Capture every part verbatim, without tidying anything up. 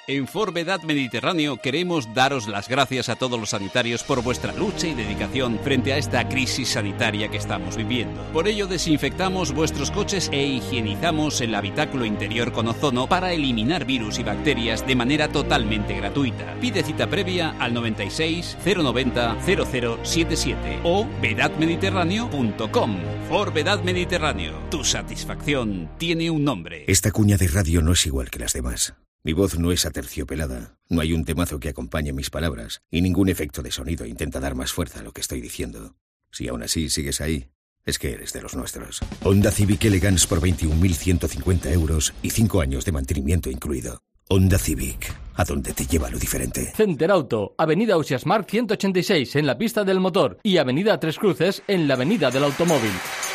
En Forvedad Mediterráneo queremos daros las gracias a todos los sanitarios por vuestra lucha y dedicación frente a esta crisis sanitaria que estamos viviendo. Por ello desinfectamos vuestros coches e higienizamos el habitáculo interior con ozono para eliminar virus y bacterias de manera totalmente gratuita. Pide cita previa al noventa y seis, cero noventa, cero cero setenta y siete o vedad mediterráneo punto com. Forvedad Mediterráneo, tu satisfacción tiene un nombre. Esta cuña de radio no es igual que las demás. Mi voz no es aterciopelada, no hay un temazo que acompañe mis palabras y ningún efecto de sonido intenta dar más fuerza a lo que estoy diciendo. Si aún así sigues ahí, es que eres de los nuestros. Honda Civic Elegance por veintiún mil ciento cincuenta euros y cinco años de mantenimiento incluido. Honda Civic, a donde te lleva lo diferente. Center Auto, Avenida Ausiasmar ciento ochenta y seis en la pista del motor y Avenida Tres Cruces en la Avenida del Automóvil.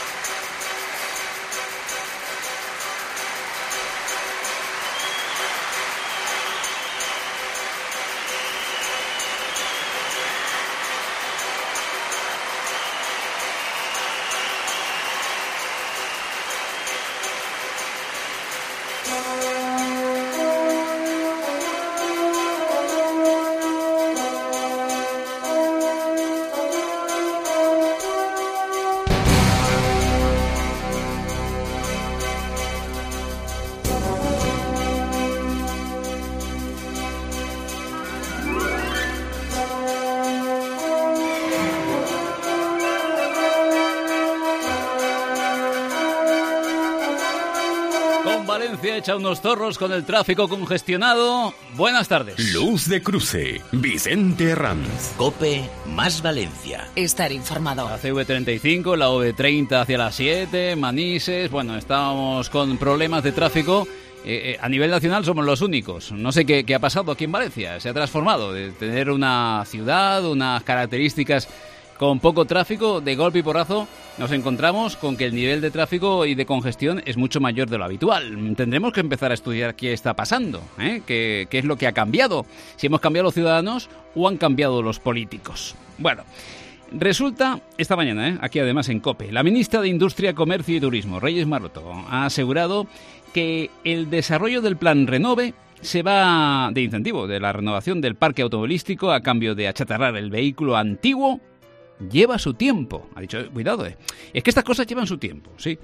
Echa unos zorros con el tráfico congestionado. Buenas tardes. Luz de cruce, Vicente Herranz. COPE más Valencia. Estar informado. La C V treinta y cinco, la O V treinta hacia las siete, Manises. Bueno, estábamos con problemas de tráfico. Eh, eh, a nivel nacional somos los únicos. No sé qué, qué ha pasado aquí en Valencia. Se ha transformado de tener una ciudad, unas características con poco tráfico, de golpe y porrazo nos encontramos con que el nivel de tráfico y de congestión es mucho mayor de lo habitual. Tendremos que empezar a estudiar qué está pasando, ¿eh? ¿Qué, qué es lo que ha cambiado? Si hemos cambiado los ciudadanos o han cambiado los políticos. Bueno, resulta, esta mañana, ¿eh? aquí además en COPE, la ministra de Industria, Comercio y Turismo, Reyes Maroto, ha asegurado que el desarrollo del plan Renove se va de incentivo de la renovación del parque automovilístico a cambio de achatarrar el vehículo antiguo. Lleva su tiempo. Ha dicho, cuidado, eh. es que estas cosas llevan su tiempo, sí.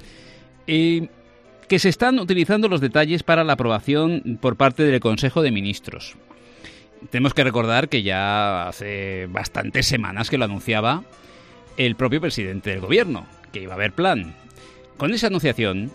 Eh, que se están utilizando los detalles para la aprobación por parte del Consejo de Ministros. Tenemos que recordar que ya hace bastantes semanas que lo anunciaba el propio presidente del gobierno, que iba a haber plan. Con esa anunciación,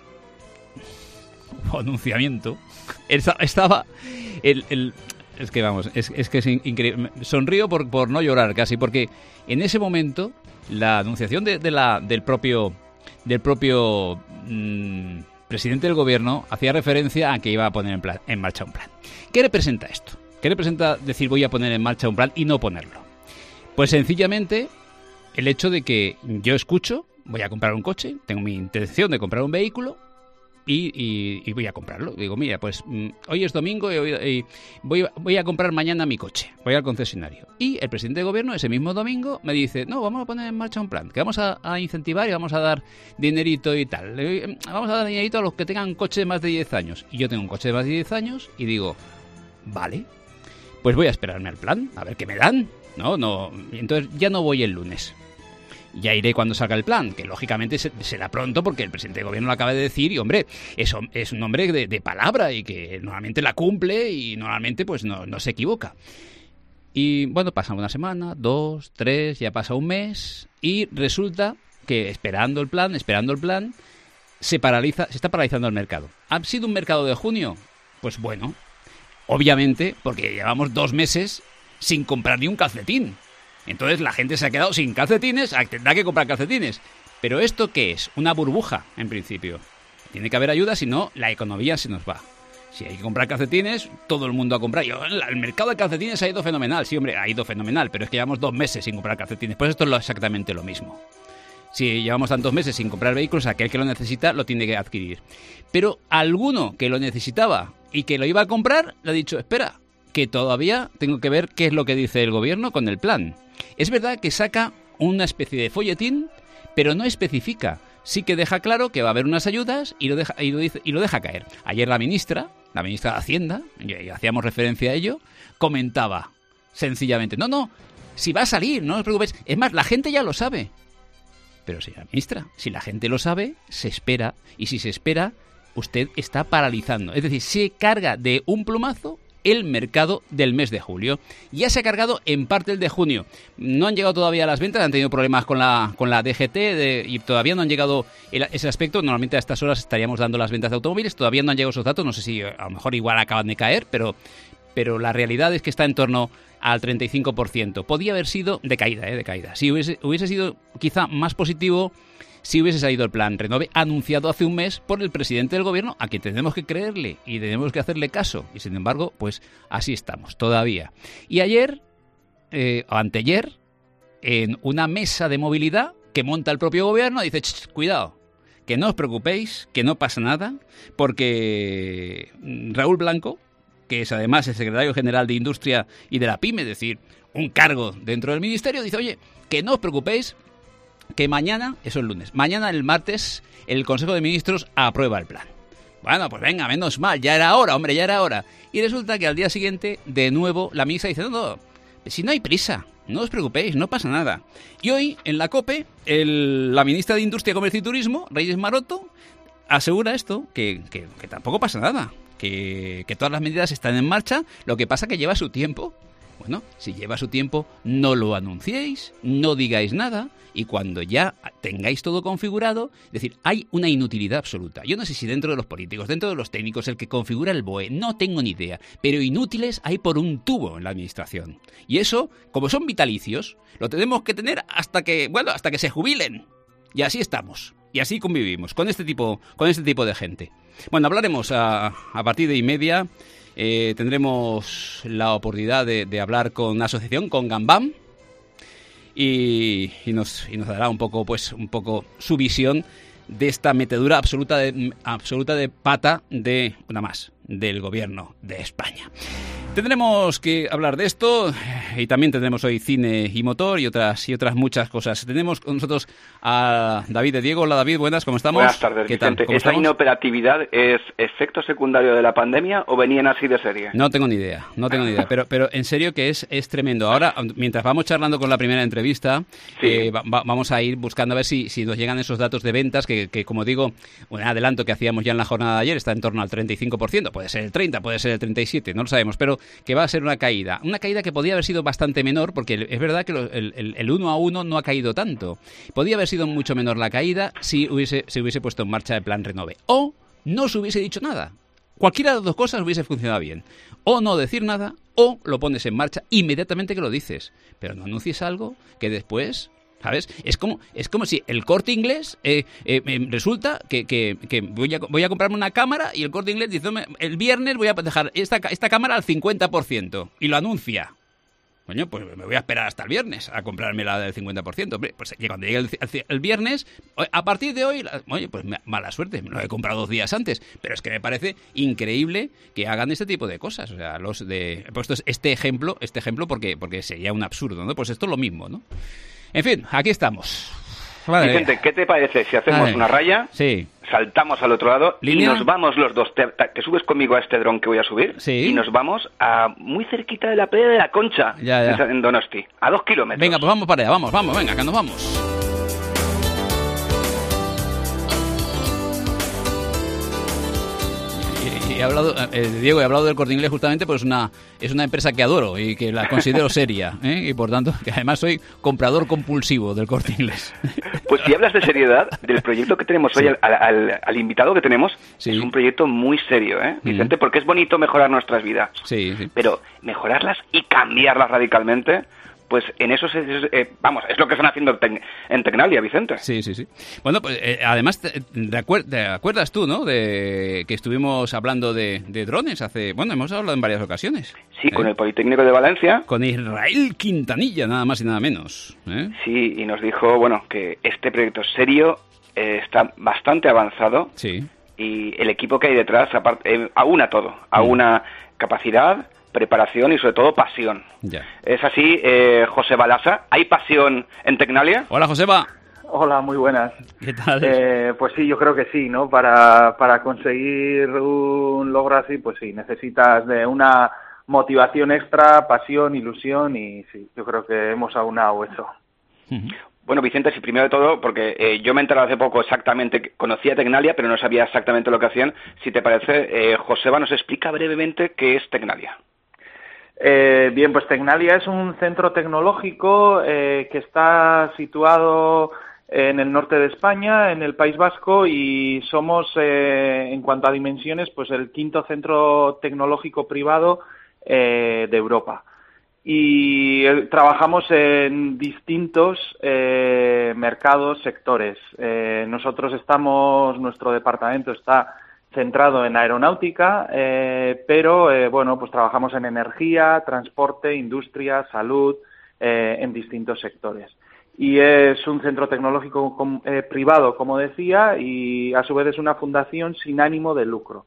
o anunciamiento, estaba el... el Es que vamos, es, es que es increíble. Sonrío por, por no llorar casi, porque en ese momento la anunciación de, de la, del propio, del propio mmm, presidente del gobierno hacía referencia a que iba a poner en, plan, en marcha un plan. ¿Qué representa esto? ¿Qué representa decir voy a poner en marcha un plan y no ponerlo? Pues sencillamente el hecho de que yo escucho, voy a comprar un coche, tengo mi intención de comprar un vehículo, Y, y, y voy a comprarlo. Digo, mira, pues mm, hoy es domingo y, hoy, y voy, voy a comprar mañana mi coche. Voy al concesionario. Y el presidente de gobierno ese mismo domingo me dice, no, vamos a poner en marcha un plan, que vamos a, a incentivar y vamos a dar dinerito y tal. Vamos a dar dinerito a los que tengan coche de más de diez años. Y yo tengo un coche de más de diez años y digo, vale, pues voy a esperarme al plan, a ver qué me dan. No, no, entonces ya no voy el lunes. Ya iré cuando salga el plan, que lógicamente será pronto porque el presidente de gobierno lo acaba de decir y, hombre, eso es un hombre de, de palabra y que normalmente la cumple y normalmente pues no, no se equivoca. Y bueno, pasa una semana, dos, tres, ya pasa un mes y resulta que esperando el plan, esperando el plan, se paraliza, se está paralizando el mercado. ¿Ha sido un mercado de junio? Pues bueno, obviamente porque llevamos dos meses sin comprar ni un calcetín. Entonces la gente se ha quedado sin calcetines, tendrá que comprar calcetines. ¿Pero esto qué es? Una burbuja, en principio. Tiene que haber ayuda, si no, la economía se nos va. Si hay que comprar calcetines, todo el mundo a comprar. Yo, el mercado de calcetines ha ido fenomenal. Sí, hombre, ha ido fenomenal, pero es que llevamos dos meses sin comprar calcetines. Pues esto es lo, exactamente lo mismo. Si llevamos tantos meses sin comprar vehículos, aquel que lo necesita lo tiene que adquirir. Pero alguno que lo necesitaba y que lo iba a comprar, le ha dicho, espera, que todavía tengo que ver qué es lo que dice el gobierno con el plan. Es verdad que saca una especie de folletín, pero no especifica. Sí que deja claro que va a haber unas ayudas y lo deja, y lo dice, y lo deja caer. Ayer la ministra la ministra de Hacienda, y hacíamos referencia a ello, comentaba sencillamente, no, no, si va a salir, no os preocupéis. Es más, la gente ya lo sabe. Pero señora ministra, si la gente lo sabe, se espera. Y si se espera, usted está paralizando. Es decir, se carga de un plumazo el mercado del mes de julio. Ya se ha cargado en parte el de junio. No han llegado todavía las ventas, han tenido problemas con la con la D G T de, y todavía no han llegado el, ese aspecto. Normalmente a estas horas estaríamos dando las ventas de automóviles, todavía no han llegado esos datos. No sé si a lo mejor igual acaban de caer, pero, pero la realidad es que está en torno al treinta y cinco por ciento. Podía haber sido de caída, ¿eh? de caída. Si hubiese, hubiese sido quizá más positivo si hubiese salido el plan Renove anunciado hace un mes por el presidente del gobierno, a quien tenemos que creerle y tenemos que hacerle caso. Y sin embargo, pues así estamos todavía. Y ayer, eh, o anteayer, en una mesa de movilidad que monta el propio gobierno, dice, cuidado, que no os preocupéis, que no pasa nada, porque Raúl Blanco, que es además el secretario general de Industria y de la PYME, es decir, un cargo dentro del ministerio, dice, oye, que no os preocupéis, que mañana, eso es lunes, mañana el martes el Consejo de Ministros aprueba el plan. Bueno, pues venga, menos mal, ya era hora, hombre, ya era hora. Y resulta que al día siguiente, de nuevo, la ministra dice, no, no, si no hay prisa, no os preocupéis, no pasa nada. Y hoy, en la COPE, el, la ministra de Industria, Comercio y Turismo, Reyes Maroto, asegura esto, que, que, que tampoco pasa nada, que, que todas las medidas están en marcha, lo que pasa que lleva su tiempo. Bueno, si lleva su tiempo, no lo anunciéis, no digáis nada, y cuando ya tengáis todo configurado, es decir, hay una inutilidad absoluta. Yo no sé si dentro de los políticos, dentro de los técnicos, el que configura el B O E, no tengo ni idea, pero inútiles hay por un tubo en la administración. Y eso, como son vitalicios, lo tenemos que tener hasta que, bueno, hasta que se jubilen. Y así estamos, y así convivimos con este tipo, con este tipo de gente. Bueno, hablaremos a, a partir de y media. Eh, tendremos la oportunidad de, de hablar con una asociación, con Gambam, y, y, nos, y nos dará un poco, pues, un poco su visión de esta metedura absoluta de, absoluta de pata de una más del gobierno de España. Tendremos que hablar de esto y también tendremos hoy cine y motor y otras y otras muchas cosas. Tenemos con nosotros a David de Diego. Hola David, buenas, ¿cómo estamos? Buenas tardes, ¿Qué tal? Vicente. ¿Cómo ¿Esa estamos? inoperatividad es efecto secundario de la pandemia o venían así de serie? No tengo ni idea, no tengo ni idea, pero pero en serio que es, es tremendo. Ahora, mientras vamos charlando con la primera entrevista, sí. eh, va, va, vamos a ir buscando a ver si, si nos llegan esos datos de ventas, que, que como digo, un adelanto que hacíamos ya en la jornada de ayer está en torno al treinta y cinco por ciento, puede ser el treinta, puede ser el treinta y siete, no lo sabemos, pero que va a ser una caída. Una caída que podía haber sido bastante menor, porque es verdad que el, el, el uno a uno no ha caído tanto. Podía haber sido mucho menor la caída si hubiese, se hubiese puesto en marcha el plan Renove. O no se hubiese dicho nada. Cualquiera de las dos cosas hubiese funcionado bien. O no decir nada, o lo pones en marcha inmediatamente que lo dices. Pero no anuncies algo que después... ¿Sabes? Es como es como si el Corte Inglés eh, eh, eh, resulta que, que, que voy, a, voy a comprarme una cámara y el Corte Inglés dice, el viernes voy a dejar esta, esta cámara al cincuenta por ciento y lo anuncia. Coño, pues me voy a esperar hasta el viernes a comprarme la del cincuenta por ciento. Hombre, pues cuando llegue el, el, el viernes, a partir de hoy, oye, pues mala suerte, me lo he comprado dos días antes. Pero es que me parece increíble que hagan este tipo de cosas. O sea, los de... He puesto este ejemplo, este ejemplo porque, porque sería un absurdo, ¿no? Pues esto es lo mismo, ¿no? En fin, aquí estamos. Madre Vicente, mía. ¿qué te parece si hacemos Madre una raya, sí. saltamos al otro lado ¿Línea? y nos vamos los dos? Te, te subes conmigo a este dron que voy a subir sí. y nos vamos a muy cerquita de la playa de la Concha, ya, ya. en Donosti, a dos kilómetros. Venga, pues vamos para allá, vamos, vamos, venga, que nos vamos. He hablado, eh, Diego, he hablado del Corte Inglés justamente, pues una, es una empresa que adoro y que la considero seria, ¿eh? Y por tanto, que además soy comprador compulsivo del Corte Inglés. Pues si hablas de seriedad, del proyecto que tenemos hoy, sí. al, al, al invitado que tenemos, sí. es un proyecto muy serio, ¿eh, Vicente? Mm. Porque es bonito mejorar nuestras vidas, sí, sí. pero mejorarlas y cambiarlas radicalmente... Pues en eso, es, es, eh, vamos, es lo que están haciendo en, en Tecnalia, Vicente. Sí, sí, sí. Bueno, pues eh, además, te, te, acuer te acuerdas tú, ¿no?, de que estuvimos hablando de, de drones hace... Bueno, hemos hablado en varias ocasiones. Sí, ¿eh? Con el Politécnico de Valencia. Con Israel Quintanilla, nada más y nada menos. ¿eh? Sí, y nos dijo, bueno, que este proyecto serio eh, está bastante avanzado. Sí. Y el equipo que hay detrás, aparte, eh, aúna todo. Aúna mm. capacidad... preparación y sobre todo pasión. Ya. Es así, eh, José Balasa. ¿Hay pasión en Tecnalia? Hola, Joseba. Hola, muy buenas. ¿Qué tal? Eh, pues sí, yo creo que sí, ¿no? Para, para conseguir un logro así, pues sí, necesitas de una motivación extra, pasión, ilusión y sí, yo creo que hemos aunado eso. Bueno, Vicente, sí, primero de todo, porque eh, yo me he enterado hace poco exactamente, conocía Tecnalia, pero no sabía exactamente lo que hacían. Si te parece, eh, Joseba nos explica brevemente qué es Tecnalia. Eh, bien, pues Tecnalia es un centro tecnológico eh, que está situado en el norte de España, en el País Vasco, y somos, eh, en cuanto a dimensiones, pues el quinto centro tecnológico privado eh, de Europa. Y eh, trabajamos en distintos eh, mercados, sectores. Eh, nosotros estamos, nuestro departamento está centrado en aeronáutica, eh, pero eh, bueno, pues trabajamos en energía, transporte, industria, salud, eh, en distintos sectores. Y es un centro tecnológico com, eh, privado, como decía, y a su vez es una fundación sin ánimo de lucro.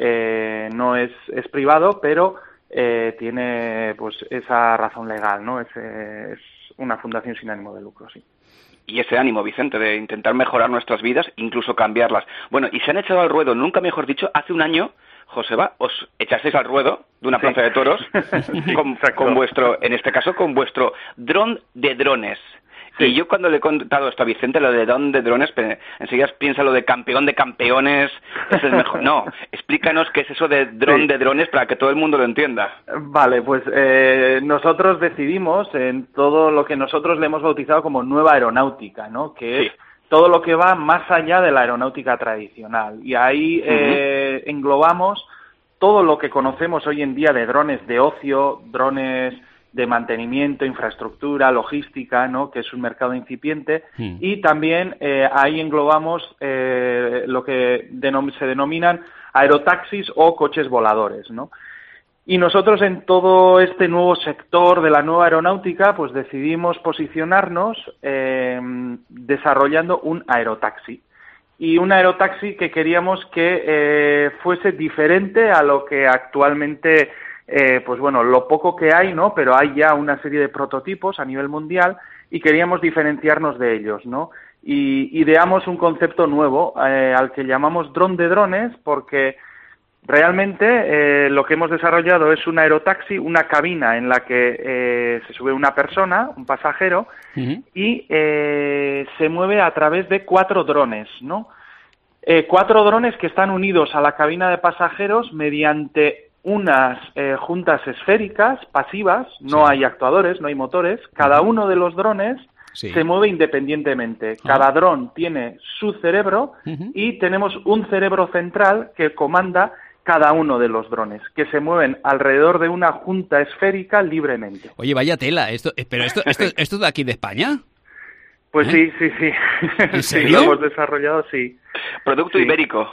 Eh, no es, es privado, pero eh, tiene pues esa razón legal, ¿no? Es, eh, es una fundación sin ánimo de lucro, sí. Y ese ánimo, Vicente, de intentar mejorar nuestras vidas, incluso cambiarlas. Bueno, y se han echado al ruedo, nunca mejor dicho, hace un año, Joseba, os echasteis al ruedo de una plaza sí. de toros sí, con, con vuestro, en este caso, con vuestro dron de drones. Sí. Y yo cuando le he contado esto a Vicente, lo de dron de drones, enseguida piensa lo de campeón de campeones, ese es mejor. No, explícanos qué es eso de dron sí. de drones para que todo el mundo lo entienda. Vale, pues eh, nosotros decidimos en todo lo que nosotros le hemos bautizado como nueva aeronáutica, ¿no? Que sí. es todo lo que va más allá de la aeronáutica tradicional. Y ahí uh-huh. eh, englobamos todo lo que conocemos hoy en día de drones de ocio, drones de mantenimiento, infraestructura, logística, ¿no? Que es un mercado incipiente, mm. y también eh, ahí englobamos eh, lo que denom- se denominan aerotaxis o coches voladores, ¿no? Y nosotros en todo este nuevo sector de la nueva aeronáutica, pues decidimos posicionarnos eh, desarrollando un aerotaxi. Y un aerotaxi que queríamos que eh, fuese diferente a lo que actualmente Eh, pues bueno, lo poco que hay, ¿no? Pero hay ya una serie de prototipos a nivel mundial y queríamos diferenciarnos de ellos, ¿no? Y ideamos un concepto nuevo eh, al que llamamos dron de drones, porque realmente eh, lo que hemos desarrollado es un aerotaxi, una cabina en la que eh, se sube una persona, un pasajero, uh-huh. y eh, se mueve a través de cuatro drones, ¿no? Eh, cuatro drones que están unidos a la cabina de pasajeros mediante unas eh, juntas esféricas pasivas, no sí. hay actuadores, no hay motores, cada uh-huh. uno de los drones sí. se mueve independientemente, uh-huh. cada dron tiene su cerebro uh-huh. y tenemos un cerebro central que comanda cada uno de los drones, que se mueven alrededor de una junta esférica libremente. Oye, vaya tela, esto, pero esto, esto, esto de aquí de España. Pues ¿Eh? sí, sí, sí. ¿En serio? Sí, lo hemos desarrollado, sí. Producto sí. ibérico.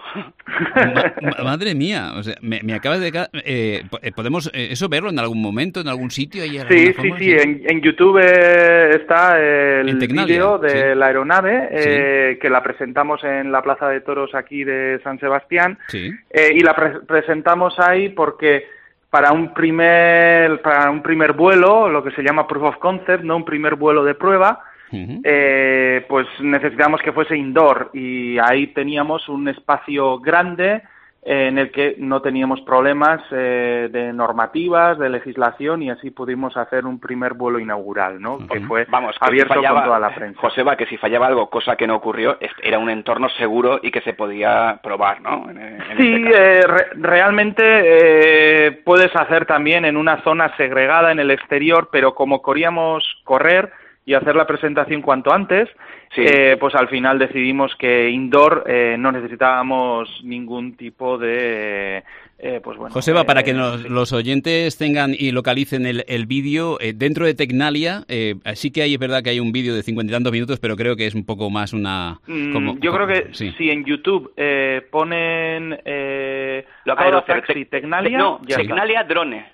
Ma- madre mía, o sea, me, me acabas de... Eh, ¿Podemos eh, eso verlo en algún momento, en algún sitio? ¿Hay sí, sí, sí, en, en YouTube eh, está el vídeo de sí. la aeronave, eh, sí. que la presentamos en la Plaza de Toros aquí de San Sebastián, sí. eh, y la pre- presentamos ahí porque para un primer para un primer vuelo, lo que se llama proof of concept, no un primer vuelo de prueba, Uh-huh. Eh, pues necesitamos que fuese indoor y ahí teníamos un espacio grande eh, en el que no teníamos problemas eh, de normativas, de legislación y así pudimos hacer un primer vuelo inaugural, ¿no? Uh-huh. Que fue Vamos, que abierto si fallaba, con toda la prensa. Joseba, que si fallaba algo, cosa que no ocurrió, era un entorno seguro y que se podía probar, ¿no? En, en sí, este eh, re- realmente eh, puedes hacer también en una zona segregada en el exterior, pero como queríamos correr y hacer la presentación cuanto antes, sí. eh, pues al final decidimos que indoor eh, no necesitábamos ningún tipo de... Eh, pues bueno, Joseba, eh, para que nos, sí. los oyentes tengan y localicen el, el vídeo, eh, dentro de Tecnalia, eh, sí que hay, es verdad que hay un vídeo de cincuenta y tantos minutos, pero creo que es un poco más una... Como, mm, yo como, creo que sí. si en YouTube eh, ponen eh, Aerotaxi Tecnalia... No, Tecnalia Drone.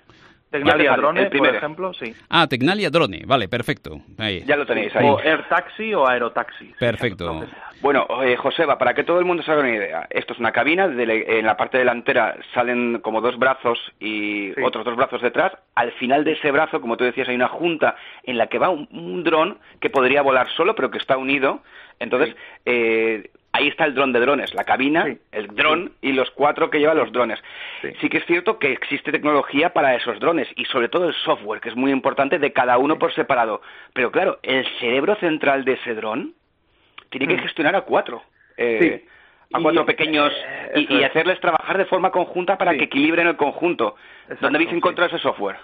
Tecnalia vale, Drone, el primero. por ejemplo, sí. Ah, Tecnalia Drone, vale, perfecto. Ahí. Ya lo tenéis ahí. O Air Taxi o Aerotaxi. Perfecto. Bueno, eh, Joseba, para que todo el mundo se haga una idea, esto es una cabina, de le- en la parte delantera salen como dos brazos y Sí. otros dos brazos detrás. Al final de ese brazo, como tú decías, hay una junta en la que va un, un dron que podría volar solo, pero que está unido. Entonces, Sí. eh, ahí está el dron de drones, la cabina, Sí. el dron y los cuatro que llevan los drones. Sí. Sí que es cierto que existe tecnología para esos drones y sobre todo el software, que es muy importante, de cada uno por separado. Pero claro, el cerebro central de ese dron tiene que Mm. gestionar a cuatro. Eh, Sí. A cuatro Y, pequeños eh, y, eso y es. hacerles trabajar de forma conjunta para Sí. que equilibren el conjunto. Exacto, ¿Dónde habéis sí. encontrado ese software?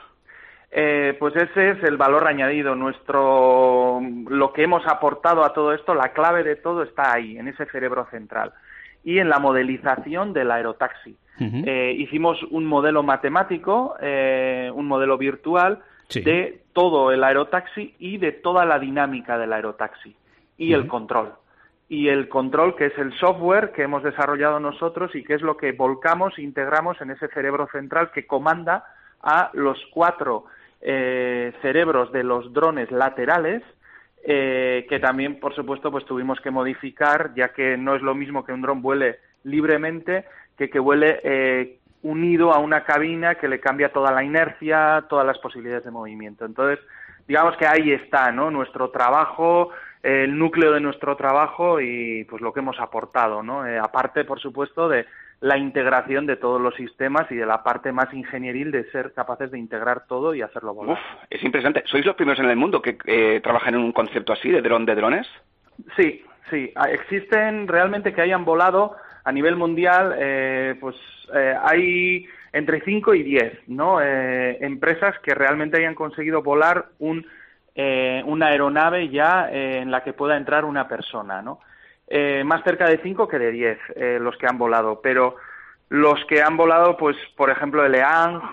Eh, pues ese es el valor añadido. Nuestro, lo que hemos aportado a todo esto, la clave de todo está ahí, en ese cerebro central y en la modelización del aerotaxi. Ujú. Eh, hicimos un modelo matemático, eh, un modelo virtual Sí. de todo el aerotaxi y de toda la dinámica del aerotaxi y el Ujú. control. Y el control, que es el software que hemos desarrollado nosotros y que es lo que volcamos e integramos en ese cerebro central que comanda a los cuatro eh, cerebros de los drones laterales, eh, que también, por supuesto, pues tuvimos que modificar, ya que no es lo mismo que un dron vuele libremente que que vuele eh, unido a una cabina que le cambia toda la inercia, todas las posibilidades de movimiento. Entonces, digamos que ahí está, ¿no?, nuestro trabajo, eh, el núcleo de nuestro trabajo y pues lo que hemos aportado, ¿no? Eh, aparte, por supuesto, de la integración de todos los sistemas y de la parte más ingenieril de ser capaces de integrar todo y hacerlo volar. Uf, es impresionante. ¿Sois los primeros en el mundo que eh, trabajan en un concepto así de dron de drones? Sí, sí. Ah, Existen realmente que hayan volado a nivel mundial, eh, pues eh, hay entre cinco y diez, ¿no? Eh, empresas que realmente hayan conseguido volar un, eh, una aeronave ya eh, en la que pueda entrar una persona, ¿no? Eh, más cerca de cinco que de diez eh, los que han volado, pero los que han volado, pues por ejemplo el E A N G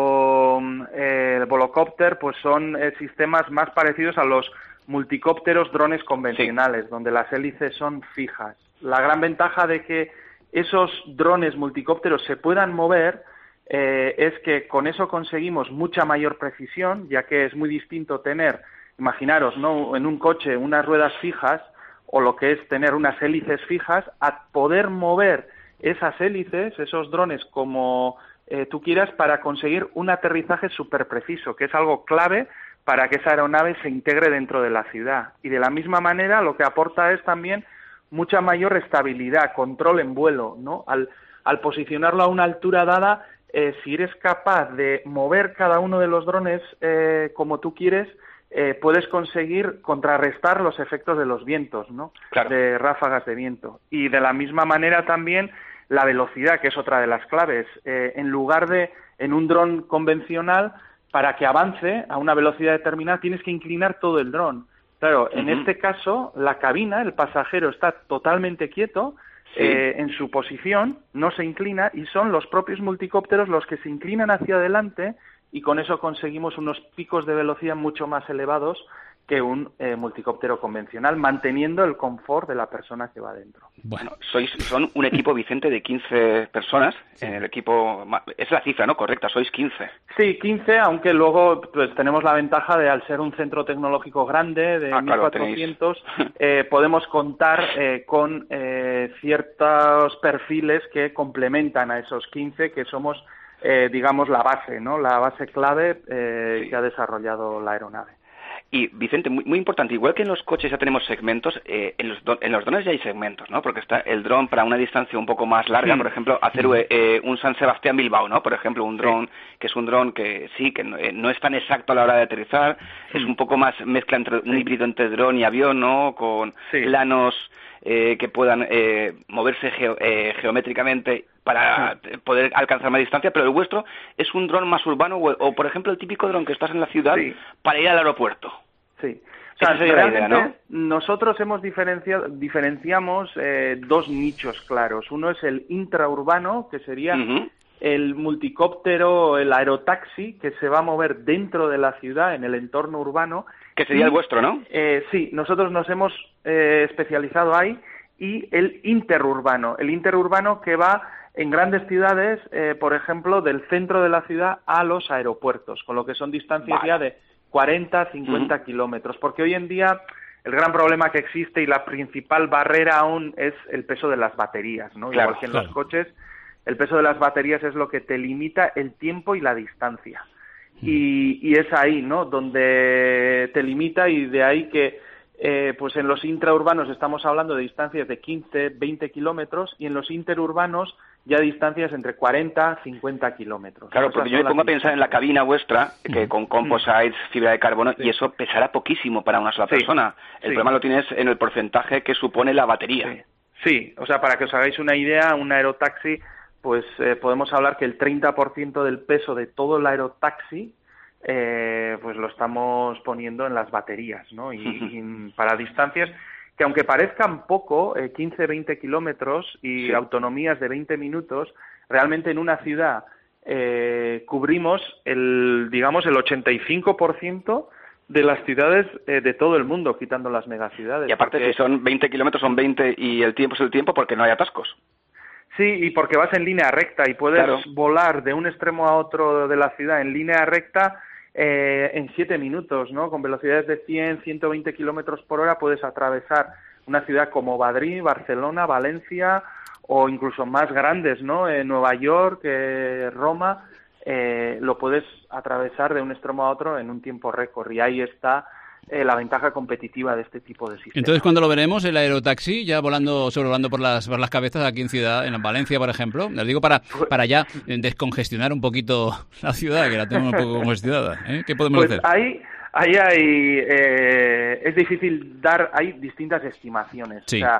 o eh, el Volocopter, pues son eh, sistemas más parecidos a los multicópteros drones convencionales, sí, donde las hélices son fijas. La gran ventaja de que esos drones multicópteros se puedan mover eh, es que con eso conseguimos mucha mayor precisión, ya que es muy distinto tener, imaginaros, ¿no?, en un coche unas ruedas fijas o lo que es tener unas hélices fijas, a poder mover esas hélices, esos drones, como eh, tú quieras, para conseguir un aterrizaje súper preciso, que es algo clave para que esa aeronave se integre dentro de la ciudad. Y de la misma manera lo que aporta es también mucha mayor estabilidad, control en vuelo, ¿no? Al, al posicionarlo a una altura dada, eh, si eres capaz de mover cada uno de los drones eh, como tú quieres, eh, puedes conseguir contrarrestar los efectos de los vientos, ¿no? Claro. De ráfagas de viento. Y de la misma manera también la velocidad, que es otra de las claves. Eh, en lugar de, en un dron convencional, para que avance a una velocidad determinada, tienes que inclinar todo el dron. Claro, en uh-huh. este caso, la cabina, el pasajero está totalmente quieto, sí. eh, en su posición, no se inclina, y son los propios multicópteros los que se inclinan hacia adelante, y con eso conseguimos unos picos de velocidad mucho más elevados que un eh, multicóptero convencional, manteniendo el confort de la persona que va dentro. Bueno, sois son un equipo, Vicente, de quince personas. Sí. En el equipo, es la cifra, ¿no? Correcta, sois quince. Sí, quince, aunque luego pues tenemos la ventaja de, al ser un centro tecnológico grande, de ah, mil cuatrocientos, claro, eh, podemos contar eh, con eh, ciertos perfiles que complementan a esos quince, que somos, eh, digamos, la base, ¿no? La base clave eh, sí. que ha desarrollado la aeronave. Y, Vicente, muy, muy importante, igual que en los coches ya tenemos segmentos, eh, en, los do, en los drones ya hay segmentos, ¿no? Porque está el dron para una distancia un poco más larga, sí. por ejemplo, hacer eh, un San Sebastián-Bilbao, ¿no? Por ejemplo, un dron sí. que es un dron que sí, que no, eh, no es tan exacto a la hora de aterrizar, sí. es un poco más mezcla entre sí. un híbrido entre dron y avión, ¿no? Con sí. planos eh, que puedan eh, moverse geo, eh, geométricamente para sí. poder alcanzar más distancia, pero el vuestro es un dron más urbano o, o, por ejemplo, el típico dron que estás en la ciudad sí. para ir al aeropuerto. Sí. O sea, realmente idea, ¿no? Nosotros hemos diferenciado, diferenciamos eh, dos nichos claros. Uno es el intraurbano, que sería uh-huh. el multicóptero, el aerotaxi, que se va a mover dentro de la ciudad, en el entorno urbano. Que sería y, el vuestro, ¿no? Eh, sí, nosotros nos hemos eh, especializado ahí. Y el interurbano, el interurbano que va en grandes ciudades, eh, por ejemplo, del centro de la ciudad a los aeropuertos, con lo que son distancias vale. ya de cuarenta, cincuenta uh-huh. kilómetros, porque hoy en día el gran problema que existe y la principal barrera aún es el peso de las baterías, ¿no? Claro, igual que en claro. los coches, el peso de las baterías es lo que te limita el tiempo y la distancia. Uh-huh. Y, y es ahí, ¿no?, donde te limita, y de ahí que eh, pues en los intraurbanos estamos hablando de distancias de quince, veinte kilómetros, y en los interurbanos ya distancias entre cuarenta, cincuenta kilómetros. Claro, porque yo me pongo a pensar en la cabina vuestra, que con composites, fibra de carbono, sí. y eso pesará poquísimo para una sola persona. Sí. El sí. problema lo tienes en el porcentaje que supone la batería. Sí. sí, o sea, para que os hagáis una idea, un aerotaxi, pues eh, podemos hablar que el treinta por ciento del peso de todo el aerotaxi eh, pues lo estamos poniendo en las baterías, ¿no? Y, y para distancias que aunque parezcan poco, eh, quince, veinte kilómetros y sí. autonomías de veinte minutos, realmente en una ciudad eh, cubrimos el, digamos, el ochenta y cinco por ciento de las ciudades eh, de todo el mundo, quitando las megaciudades. Y aparte, porque... si son veinte kilómetros, son veinte y el tiempo es el tiempo porque no hay atascos. Sí, y porque vas en línea recta y puedes claro. volar de un extremo a otro de la ciudad en línea recta eh, en siete minutos, ¿no? Con velocidades de cien, ciento veinte kilómetros por hora puedes atravesar una ciudad como Madrid, Barcelona, Valencia o incluso más grandes, ¿no? En Nueva York, eh, Roma, eh, lo puedes atravesar de un extremo a otro en un tiempo récord, y ahí está Eh, la ventaja competitiva de este tipo de sistemas. Entonces, ¿cuándo lo veremos, el aerotaxi, ya volando, sobrevolando por las, por las cabezas aquí en ciudad, en Valencia, por ejemplo? Les digo para, para ya descongestionar un poquito la ciudad, que la tenemos un poco congestionada. ¿eh? ¿Qué podemos pues hacer? Ahí, ahí hay, eh, es difícil dar, hay distintas estimaciones. Sí. O sea,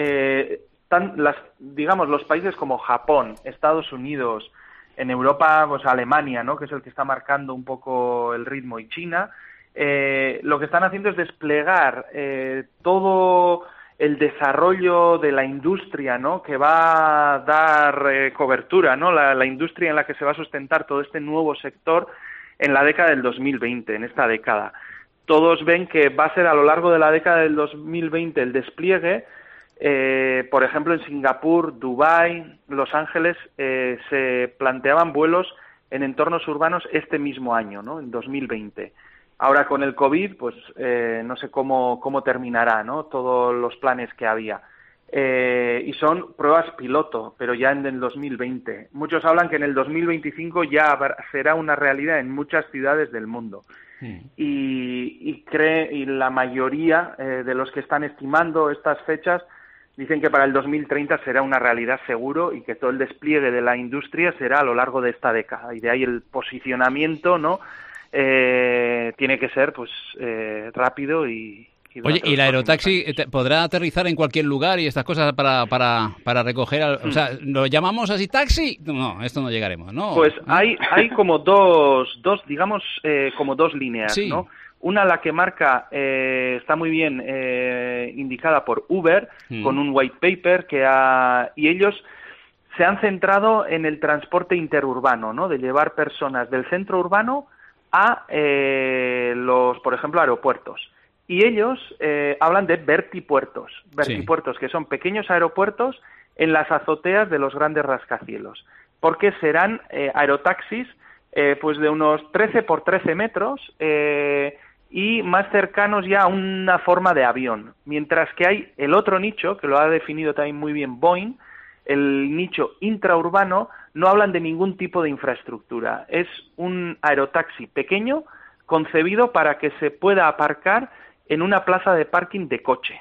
eh, tan, las, digamos, los países como Japón, Estados Unidos, en Europa, pues Alemania, ¿no?, que es el que está marcando un poco el ritmo, y China, Eh, lo que están haciendo es desplegar eh, todo el desarrollo de la industria, ¿no?, que va a dar eh, cobertura, ¿no?, la, la industria en la que se va a sustentar todo este nuevo sector en la década del dos mil veinte, en esta década. Todos ven que va a ser a lo largo de la década del dos mil veinte el despliegue. Eh, por ejemplo, en Singapur, Dubái, Los Ángeles, eh, se planteaban vuelos en entornos urbanos este mismo año, ¿no?, en dos mil veinte. Ahora con el COVID, pues eh, no sé cómo, cómo terminará, ¿no?, todos los planes que había. Eh, y son pruebas piloto, pero ya en el dos mil veinte. Muchos hablan que en el dos mil veinticinco ya habrá, será una realidad en muchas ciudades del mundo. Sí. Y, y, cree, y la mayoría eh, de los que están estimando estas fechas dicen que para el dos mil treinta será una realidad seguro, y que todo el despliegue de la industria será a lo largo de esta década. Y de ahí el posicionamiento, ¿no?, Eh, tiene que ser pues eh, rápido y, y oye, ¿y el aerotaxi podrá aterrizar en cualquier lugar y estas cosas para para, para recoger al, mm. o sea, ¿lo llamamos así taxi? No, esto no llegaremos, ¿no? Pues hay hay como dos dos digamos eh, como dos líneas, sí. ¿no? Una, la que marca, eh, está muy bien eh, indicada por Uber, mm. con un white paper que ha, y ellos se han centrado en el transporte interurbano, ¿no?, de llevar personas del centro urbano a eh, los, por ejemplo, aeropuertos. Y ellos eh, hablan de vertipuertos, vertipuertos sí. que son pequeños aeropuertos en las azoteas de los grandes rascacielos, porque serán eh, aerotaxis eh, pues de unos trece por trece metros eh, y más cercanos ya a una forma de avión, mientras que hay el otro nicho, que lo ha definido también muy bien Boeing, el nicho intraurbano. No hablan de ningún tipo de infraestructura. Es un aerotaxi pequeño concebido para que se pueda aparcar en una plaza de parking de coche.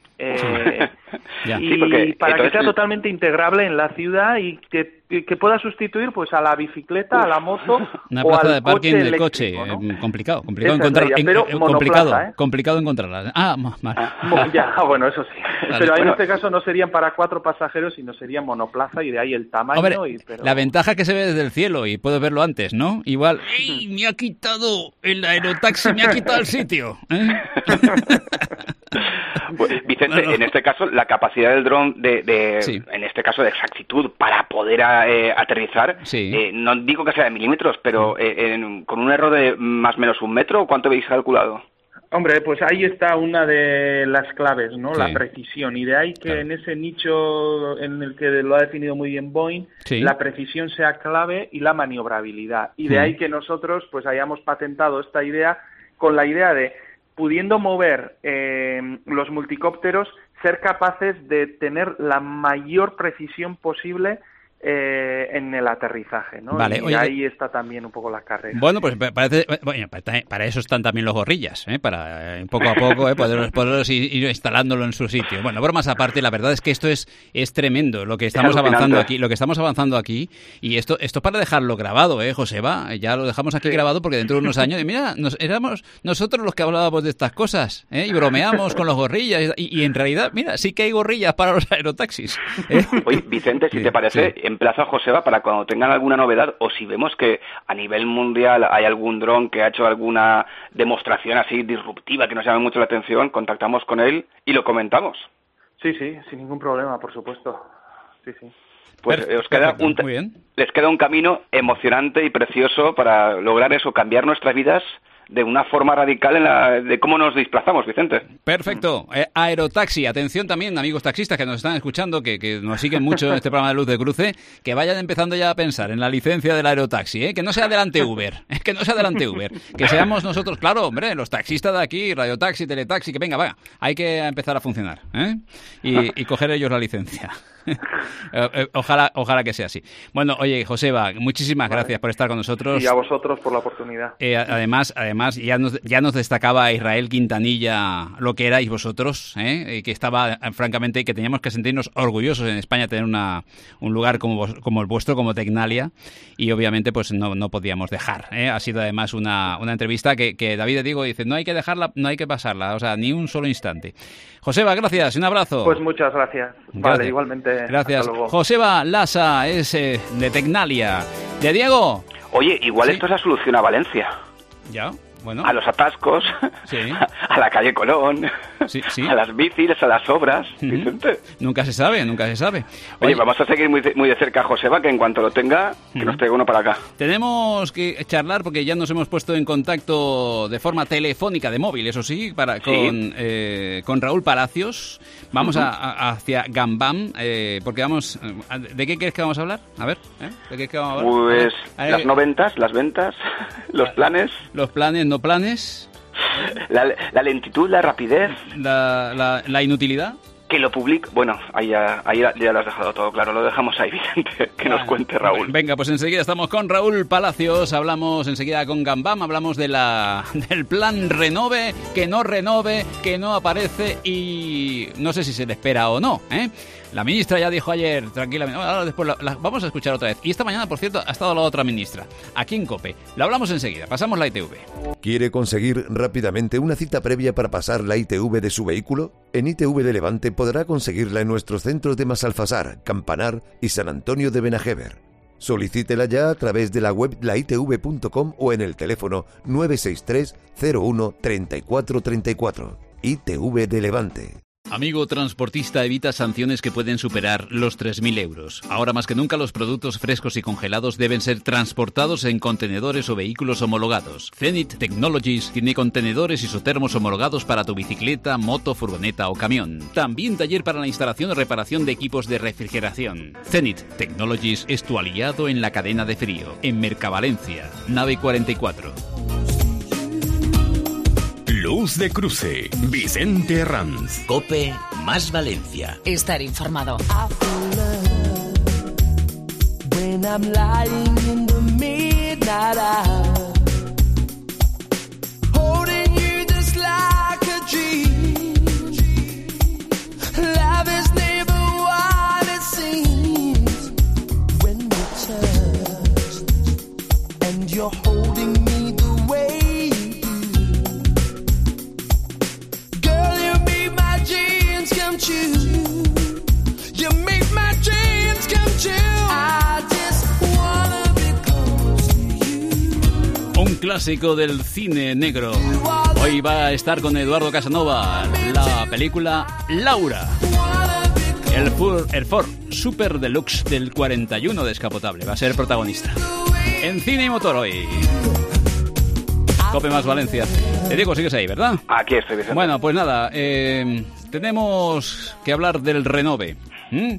Eh, y sí, porque, para entonces, que sea totalmente integrable en la ciudad y que, que pueda sustituir pues a la bicicleta, uf, a la moto una o plaza al de parking coche de coche, ¿no? eh, complicado, complicado encontrarla, en, pero eh, complicado, ¿eh? complicado encontrarla. Ah, vale. Ya, bueno, eso sí. Vale, pero bueno, en este caso no serían para cuatro pasajeros, sino serían monoplaza, y de ahí el tamaño. Hombre, y, pero... la ventaja es que se ve desde el cielo y puedes verlo antes, ¿no? Igual, ¡ey! Me ha quitado el aerotaxi, me ha quitado el sitio. ¿eh? Pues, Vicente, bueno, en este caso, la capacidad del dron, de, de sí. en este caso, de exactitud para poder eh, aterrizar, sí. eh, no digo que sea de milímetros, pero eh, en, con un error de más o menos un metro, ¿cuánto habéis calculado? Hombre, pues ahí está una de las claves, ¿no? Sí. La precisión. Y de ahí que Claro. en ese nicho en el que lo ha definido muy bien Boeing, Sí. la precisión sea clave y la maniobrabilidad. Y de Mm. ahí que nosotros pues hayamos patentado esta idea con la idea de, pudiendo mover eh, los multicópteros, ser capaces de tener la mayor precisión posible eh, en el aterrizaje, ¿no? Vale, y oye, ahí está también un poco la carrera. Bueno, pues pa- parece, bueno, pa- para eso están también los gorrillas, ¿eh? Para eh, poco a poco ¿eh? poder, poderlos ir, ir instalándolo en su sitio. Bueno, bromas aparte, la verdad es que esto es, es tremendo lo que estamos alucinante. avanzando aquí, lo que estamos avanzando aquí, y esto, esto para dejarlo grabado, ¿eh, Joseba? Ya lo dejamos aquí Sí. grabado porque dentro de unos años, y mira, nos, éramos nosotros los que hablábamos de estas cosas, ¿eh? Y bromeamos con los gorrillas, y, y en realidad, mira, sí que hay gorrillas para los aerotaxis, ¿eh? Oye, Vicente, si Sí, te parece, sí. emplazo a Joseba para cuando tengan alguna novedad o si vemos que a nivel mundial hay algún dron que ha hecho alguna demostración así disruptiva que nos llame mucho la atención, contactamos con él y lo comentamos. Sí, sí, sin ningún problema, por supuesto. Sí, sí. Pues Per- eh, os queda perfecto, un, muy bien. les queda un camino emocionante y precioso para lograr eso, cambiar nuestras vidas de una forma radical en la, de cómo nos desplazamos, Vicente. Perfecto. Eh, aerotaxi. Atención también, amigos taxistas que nos están escuchando, que, que nos siguen mucho en este programa de Luz de Cruce, que vayan empezando ya a pensar en la licencia del aerotaxi, ¿eh? Que no sea delante Uber, ¿eh? Que no sea delante Uber. Que seamos nosotros, claro, hombre, los taxistas de aquí, radiotaxi, teletaxi, que venga, venga, hay que empezar a funcionar, ¿eh? Y, y coger ellos la licencia. Eh, eh, ojalá, ojalá que sea así. Bueno, oye, Joseba, muchísimas Vale. gracias por estar con nosotros. Y a vosotros por la oportunidad. Eh, además, además ya nos, ya nos destacaba Israel Quintanilla lo que erais vosotros, ¿eh? Y que estaba, eh, francamente, que teníamos que sentirnos orgullosos en España tener una, un lugar como, vos- como el vuestro, como Tecnalia, y obviamente pues no, no podíamos dejar, ¿eh? Ha sido además una, una entrevista que, que David Diego dice, no hay que dejarla, no hay que pasarla, o sea, ni un solo instante. Joseba, gracias, un abrazo. Pues muchas gracias. Gracias. Vale, igualmente. Gracias. Hasta luego. Joseba Lasa es eh, de Tecnalia. De Diego. Oye, igual Sí. esto es la solución a Valencia. Ya, bueno. A los atascos, Sí. a la calle Colón, Sí, sí. a las bicis, a las obras, Ujú. Vicente. Nunca se sabe, nunca se sabe. Oye, vamos a seguir muy de, muy de cerca a Joseba, que en cuanto lo tenga, que Ujú. nos traiga uno para acá. Tenemos que charlar porque ya nos hemos puesto en contacto de forma telefónica, de móvil, eso sí, para Sí. con, eh, con Raúl Palacios. Vamos a, a- hacia Gambam, eh, porque vamos... eh, ¿De qué crees que vamos a hablar? A ver, ¿eh? ¿De qué, qué vamos a hablar? Pues A ver, las eh, noventas, las ventas, los planes, Los planes, no planes, la, la lentitud, la rapidez, la, la, la inutilidad. que lo publique. Bueno, ahí ya, ahí ya ya lo has dejado todo claro, lo dejamos ahí, Vicente, que nos Bueno, cuente Raúl. Venga, pues enseguida estamos con Raúl Palacios, hablamos enseguida con Gambam, hablamos de la del plan renove, que no renove, que no aparece y no sé si se le espera o no, ¿eh? La ministra ya dijo ayer, tranquilamente, ahora después la, la- vamos a escuchar otra vez. Y esta mañana, por cierto, ha estado la otra ministra, aquí en COPE. Lo hablamos enseguida, pasamos la I T V. ¿Quiere conseguir rápidamente una cita previa para pasar la I T V de su vehículo? En I T V de Levante podrá conseguirla en nuestros centros de Masalfasar, Campanar y San Antonio de Benajever. Solicítela ya a través de la web la i t v punto com o en el teléfono nueve seis tres cero uno treinta y cuatro treinta y cuatro. I T V de Levante. Amigo transportista, evita sanciones que pueden superar los tres mil euros. Ahora más que nunca los productos frescos y congelados deben ser transportados en contenedores o vehículos homologados. Zenith Technologies tiene contenedores isotermos homologados para tu bicicleta, moto, furgoneta o camión. También taller para la instalación o reparación de equipos de refrigeración. Zenith Technologies es tu aliado en la cadena de frío. En Mercavalencia, nave cuarenta y cuatro. Luz de Cruce, Vicente Ranz. Cope más Valencia. Estar informado. When I'm lying in the midnight hour, holding you just like a dream. Love is never what it seems when we touch, and you're holding me the way you do. Girl, you make my dreams come true. You make my dreams come true. I just wanna be close to you. Un clásico del cine negro. Hoy va a estar con Eduardo Casanova, la película Laura. El Ford, el Ford Super Deluxe del cuarenta y uno descapotable va a ser protagonista. En Cine y Motor hoy. I Cope más Valencia. Te digo, sigues ahí, ¿verdad? Aquí estoy, Vicente. Bueno, pues nada, eh, tenemos que hablar del Renove. ¿Mm?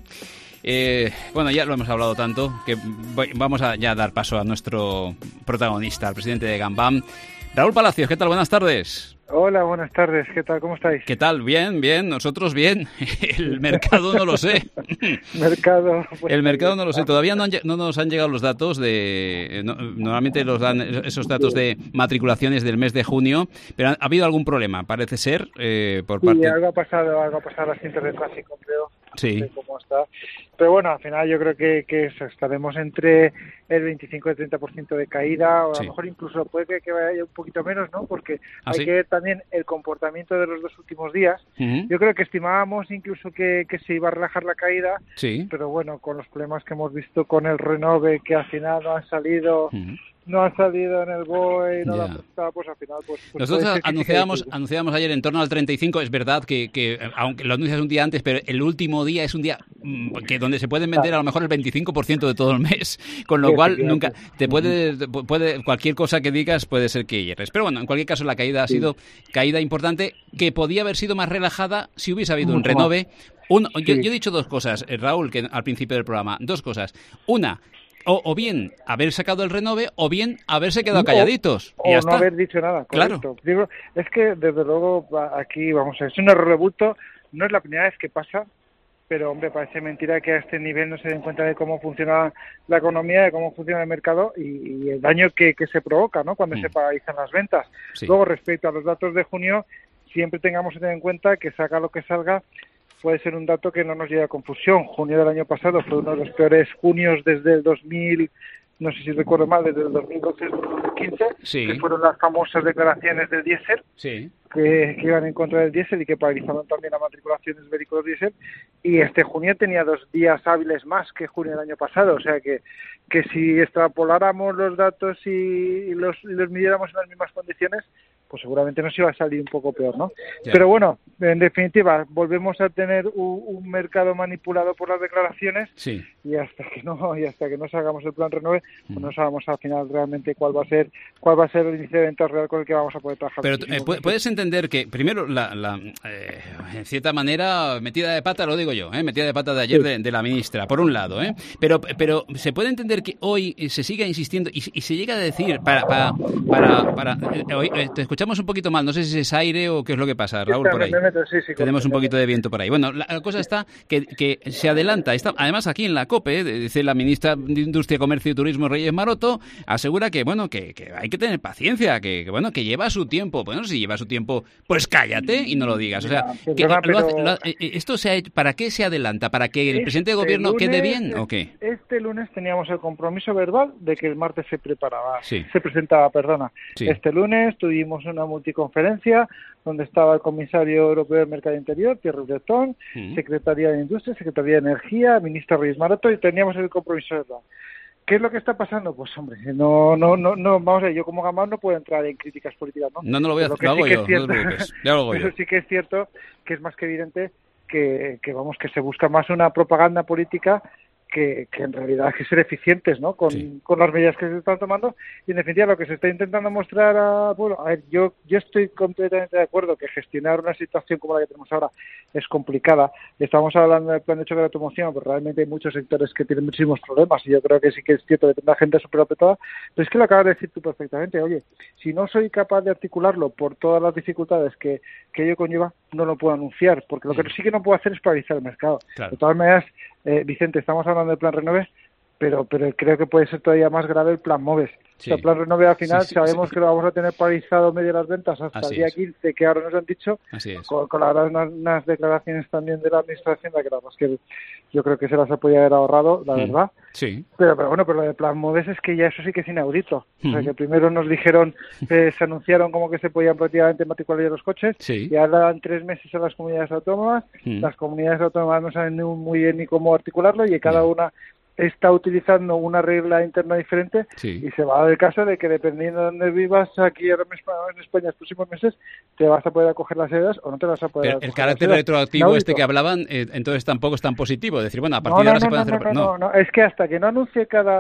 Eh, bueno, ya lo hemos hablado tanto que vamos a ya dar paso a nuestro protagonista, al presidente de Gambam. Raúl Palacios, ¿qué tal? Buenas tardes. Hola, buenas tardes. ¿Qué tal? ¿Cómo estáis? ¿Qué tal? Bien, bien. Nosotros bien. El mercado no lo sé. mercado. Pues, el mercado no lo sé. Todavía no, han, no nos han llegado los datos de... No, normalmente los dan esos datos de matriculaciones del mes de junio, pero ha, ha habido algún problema, parece ser, eh, por sí, parte... algo ha pasado, algo ha pasado a las cintas de tráfico, creo. Sí. No sé cómo está. Pero bueno, al final yo creo que, que eso, estaremos entre el veinticinco y el treinta por ciento de caída, o a sí. lo mejor incluso puede que, que vaya un poquito menos, ¿no? Porque ¿Ah, hay sí? que ver también el comportamiento de los dos últimos días. Uh-huh. Yo creo que estimábamos incluso que, que se iba a relajar la caída, sí. pero bueno, con los problemas que hemos visto con el Renove, que al final no han salido... Uh-huh. no ha salido en el B O E y no yeah. la ha presentado, pues al final... Pues, pues Nosotros anunciábamos, sí anunciábamos ayer en torno al treinta y cinco, es verdad que, que aunque lo anuncias un día antes, pero el último día es un día que donde se pueden vender a lo mejor el veinticinco por ciento de todo el mes, con lo sí, cual sí, nunca sí. te puede, puede cualquier cosa que digas puede ser que hierres. Pero bueno, en cualquier caso la caída ha sí. sido caída importante que podía haber sido más relajada si hubiese habido Mucho un renove. Un, sí. yo, yo he dicho dos cosas, Raúl, que al principio del programa, dos cosas. Una, O, o bien haber sacado el renove o bien haberse quedado calladitos. O, y ya o está. no haber dicho nada. Claro. Correcto. Digo, es que desde luego aquí, vamos a ver, es un error de bulto. No es la primera vez que pasa, pero hombre, parece mentira que a este nivel no se den cuenta de cómo funciona la economía, de cómo funciona el mercado y, y el daño que, que se provoca, ¿no? Cuando mm. se paralizan las ventas. Sí. Luego, respecto a los datos de junio, siempre tengamos que tener en cuenta que salga lo que salga, puede ser un dato que no nos lleve a confusión. Junio del año pasado fue uno de los peores junios desde el dos mil, no sé si recuerdo mal, desde el dos mil doce al dos mil quince, sí. que fueron las famosas declaraciones del diésel, sí. que, que iban en contra del diésel y que paralizaron también las matriculaciones de vehículos diésel. Y este junio tenía dos días hábiles más que junio del año pasado. O sea que, que si extrapoláramos los datos y, y los, y los midiéramos en las mismas condiciones, pues seguramente nos iba a salir un poco peor, ¿no? Yeah. Pero bueno, en definitiva, volvemos a tener un, un mercado manipulado por las declaraciones sí. y hasta que no y hasta que no salgamos el plan Renove, pues no sabemos al final realmente cuál va a ser cuál va a ser el índice de ventas real con el que vamos a poder trabajar. Pero eh, puedes entender que primero la, la eh, en cierta manera metida de pata, lo digo yo, eh, metida de pata de ayer sí. de, de la ministra, por un lado, eh, pero pero se puede entender que hoy se siga insistiendo y, y se llega a decir para para para, para eh, hoy eh, te escuchamos un poquito mal, no sé si es aire o qué es lo que pasa, Raúl, por ahí. Sí, sí, tenemos un poquito de viento por ahí. Bueno, la, la cosa está que, que se adelanta. Está, además, aquí en la COPE, dice la ministra de Industria, Comercio y Turismo, Reyes Maroto, asegura que, bueno, que, que hay que tener paciencia, que, que, bueno, que lleva su tiempo. Bueno, si lleva su tiempo, pues cállate y no lo digas. O sea, que, Perdona, lo hace, pero... lo, esto se ha hecho, ¿para qué se adelanta? ¿Para que el este presidente de gobierno lunes, quede bien o qué? Este lunes teníamos el compromiso verbal de que el martes se preparaba, sí. se presentaba, perdona. Sí. Este lunes tuvimos una multiconferencia donde estaba el comisario europeo del Mercado Interior, Thierry Breton, uh-huh. Secretaría de Industria, Secretaría de Energía, ministra Reyes Maroto, y teníamos el compromiso verdad. ¿Qué es lo que está pasando? Pues hombre, no, no, no, no, vamos a ver, yo como Gambam no puedo entrar en críticas políticas, ¿no? No, no lo voy a hacer, lo hago sí yo, cierto, no te preocupes, ya lo hago yo. Eso sí que es cierto, que es más que evidente que, que vamos, que se busca más una propaganda política Que, que en realidad hay que ser eficientes, ¿no? Con, sí. con las medidas que se están tomando y en definitiva lo que se está intentando mostrar a, bueno, a ver, yo yo estoy completamente de acuerdo que gestionar una situación como la que tenemos ahora es complicada. Estamos hablando del plan de choque de automoción, pero realmente hay muchos sectores que tienen muchísimos problemas y yo creo que sí que es cierto que tendrá gente súper apretada, pero es que lo acabas de decir tú perfectamente. Oye, si no soy capaz de articularlo por todas las dificultades que, que ello conlleva, no lo puedo anunciar, porque lo que sí que no puedo hacer es paralizar el mercado. Claro. De todas maneras, eh, Vicente, estamos hablando del plan Renove, pero pero creo que puede ser todavía más grave el plan Moves. Sí. O sea, el plan Renove al final sí, sí, sabemos sí. que lo vamos a tener paralizado medio de las ventas hasta Así el día es. quince, que ahora nos han dicho, Así es. con, con la verdad unas, unas declaraciones también de la administración, que la verdad es que yo creo que se las ha podido haber ahorrado, la mm. verdad. Sí. Pero, pero bueno, pero lo del plan Moves es que ya eso sí que es inaudito. Mm. O sea, que primero nos dijeron, eh, se anunciaron como que se podían prácticamente matricular los coches, sí. y ahora dan tres meses a las comunidades autónomas, mm. las comunidades autónomas no saben muy bien ni cómo articularlo, y cada mm. una está utilizando una regla interna diferente, sí. y se va a dar el caso de que dependiendo de dónde vivas aquí ahora en España los próximos meses, te vas a poder acoger las ayudas o no te vas a poder Pero acoger el carácter las retroactivo no, este que hablaban, eh, entonces tampoco es tan positivo. Es decir, bueno, a partir no, de ahora no, se puede no, hacer... No, no, no, no, es que hasta que no anuncie cada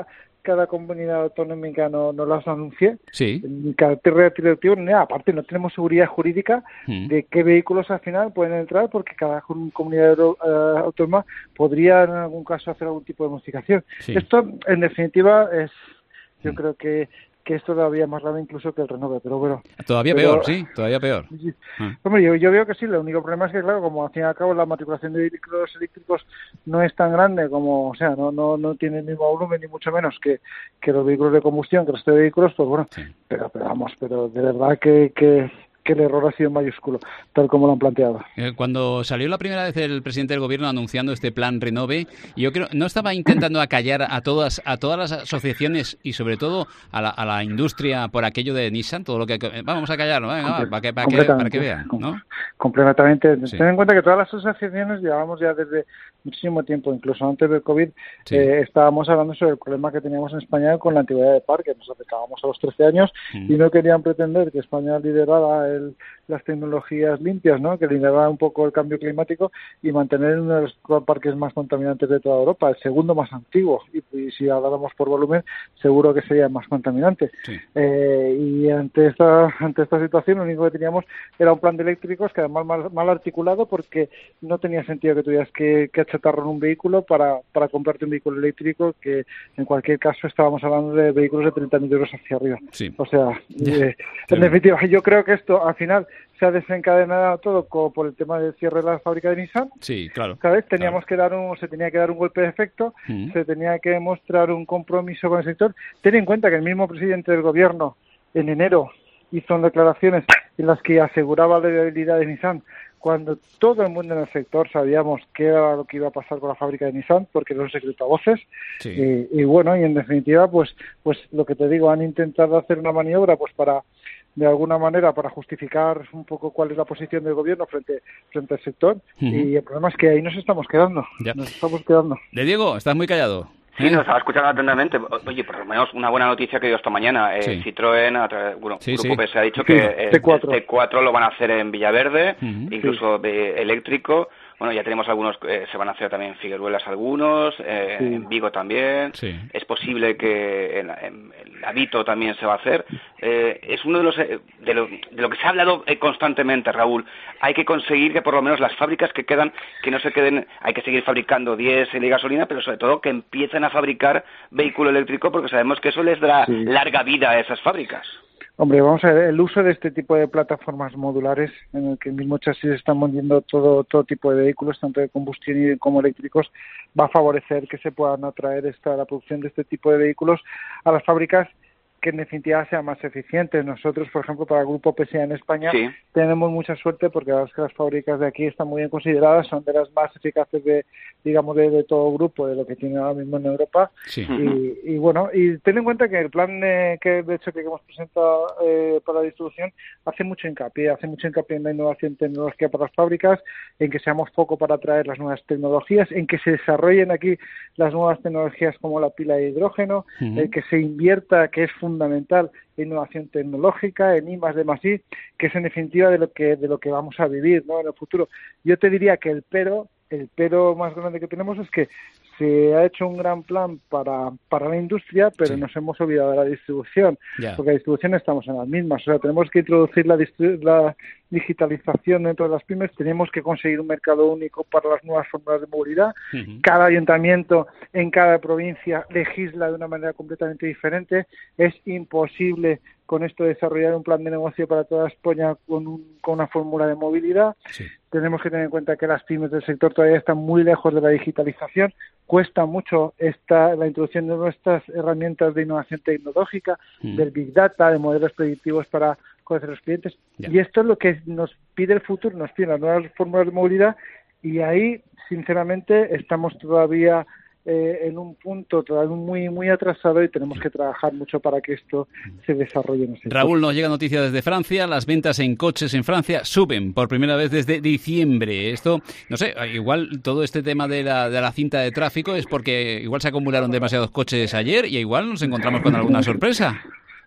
cada comunidad autonómica no, no las anuncie, sí. ni carácter retroactivo ni nada. Aparte, no tenemos seguridad jurídica mm. de qué vehículos al final pueden entrar, porque cada comunidad uh, autónoma podría en algún caso hacer algún tipo de modificación. Sí. Esto, en definitiva, es yo mm. creo que que es todavía más grave incluso que el Renove, pero bueno. Todavía pero, peor, sí, todavía peor. Sí. Ah. Hombre, yo, yo veo que sí, el único problema es que, claro, como al fin y al cabo la matriculación de vehículos eléctricos no es tan grande como, o sea, no no no tiene el mismo volumen ni mucho menos que, que los vehículos de combustión, que los de vehículos, pues bueno, sí. pero, pero vamos, pero de verdad que... que que el error ha sido mayúsculo, tal como lo han planteado. Cuando salió la primera vez el presidente del gobierno anunciando este plan Renove, yo creo no estaba intentando acallar a todas a todas las asociaciones y sobre todo a la, a la industria por aquello de Nissan, todo lo que vamos a callarlo, venga, va, para que para que para que vean, ¿no? Completamente. Sí. Ten en cuenta que todas las asociaciones llevamos ya desde muchísimo tiempo, incluso antes del COVID, sí. eh, estábamos hablando sobre el problema que teníamos en España con la antigüedad de parque. Nos acercábamos a los trece años mm. y no querían pretender que España liderara el, las tecnologías limpias, ¿no? Que liderara un poco el cambio climático y mantener uno de los parques más contaminantes de toda Europa, el segundo más antiguo, y, y si habláramos por volumen, seguro que sería más contaminante. Sí. Eh, y ante esta ante esta situación, lo único que teníamos era un plan de eléctricos que además mal, mal articulado, porque no tenía sentido que tuvieras que, que achatarrar un vehículo para, para comprarte un vehículo eléctrico, que en cualquier caso estábamos hablando de vehículos de treinta mil euros hacia arriba. Sí. O sea, eh, en definitiva, yo creo que esto al final se ha desencadenado todo como por el tema del cierre de la fábrica de Nissan. Sí, claro. ¿Sabes? Teníamos claro. que dar un, se tenía que dar un golpe de efecto, mm. se tenía que mostrar un compromiso con el sector. Ten en cuenta que el mismo presidente del gobierno en enero hizo declaraciones en las que aseguraba la viabilidad de Nissan, cuando todo el mundo en el sector sabíamos qué era lo que iba a pasar con la fábrica de Nissan, porque era un secreto a voces. Sí. Y, y bueno, y en definitiva, pues, pues lo que te digo, han intentado hacer una maniobra, pues para, de alguna manera, para justificar un poco cuál es la posición del gobierno frente, frente al sector. Uh-huh. Y el problema es que ahí nos estamos quedando. Ya. Nos estamos quedando. De Diego, estás muy callado. Sí, nos estaba escuchando atentamente. Oye, por lo menos una buena noticia que dio esta mañana. Eh, sí. Citroën, a través, bueno, sí, Grupo sí. P S ha dicho que eh, T cuatro. el T cuatro lo van a hacer en Villaverde, uh-huh. incluso sí. de eléctrico. Bueno, ya tenemos algunos, eh, se van a hacer también en Figueruelas algunos, eh, sí. en Vigo también. Sí. Es posible que en, en, en Avito también se va a hacer. Eh, es uno de los eh, de, lo, de lo que se ha hablado eh, constantemente, Raúl. Hay que conseguir que por lo menos las fábricas que quedan, que no se queden, hay que seguir fabricando diésel y gasolina, pero sobre todo que empiecen a fabricar vehículo eléctrico, porque sabemos que eso les dará sí. larga vida a esas fábricas. Hombre, vamos a ver, el uso de este tipo de plataformas modulares, en el que el mismo chasis están moviendo todo todo tipo de vehículos, tanto de combustión como eléctricos, va a favorecer que se puedan atraer esta, la producción de este tipo de vehículos a las fábricas que en definitiva sean más eficientes. Nosotros, por ejemplo, para el Grupo P S A en España, sí. tenemos mucha suerte porque la verdad es que las fábricas de aquí están muy bien consideradas, son de las más eficaces de, digamos, de, de todo grupo, de lo que tiene ahora mismo en Europa. Sí. Y, y bueno, y ten en cuenta que el plan eh, que de hecho que hemos presentado eh, para la distribución hace mucho hincapié, hace mucho hincapié en la innovación tecnológica para las fábricas, en que seamos foco para traer las nuevas tecnologías, en que se desarrollen aquí las nuevas tecnologías como la pila de hidrógeno, uh-huh. en que se invierta, que es fundamental fundamental en innovación tecnológica, en I más D más I, que es en definitiva de lo que de lo que vamos a vivir, ¿no?, en el futuro. Yo te diría que el pero, el pero más grande que tenemos es que se ha hecho un gran plan para, para la industria, pero sí. nos hemos olvidado de la distribución, yeah. porque la distribución estamos en las mismas. O sea, tenemos que introducir la, distri- la digitalización dentro de las pymes, tenemos que conseguir un mercado único para las nuevas formas de movilidad. Uh-huh. Cada ayuntamiento en cada provincia legisla de una manera completamente diferente. Es imposible con esto desarrollar un plan de negocio para toda España con, un, con una fórmula de movilidad. Sí. Tenemos que tener en cuenta que las pymes del sector todavía están muy lejos de la digitalización. Cuesta mucho esta, la introducción de nuestras herramientas de innovación tecnológica, mm. del Big Data, de modelos predictivos para conocer a los clientes. Yeah. Y esto es lo que nos pide el futuro, nos pide las nuevas fórmulas de movilidad, y ahí, sinceramente, estamos todavía Eh, en un punto todavía muy muy atrasado y tenemos que trabajar mucho para que esto se desarrolle en el sector. Raúl, nos llega noticia desde Francia. Las ventas en coches en Francia suben por primera vez desde diciembre. Esto, no sé, igual todo este tema de la, de la cinta de tráfico es porque igual se acumularon demasiados coches ayer y igual nos encontramos con alguna sorpresa.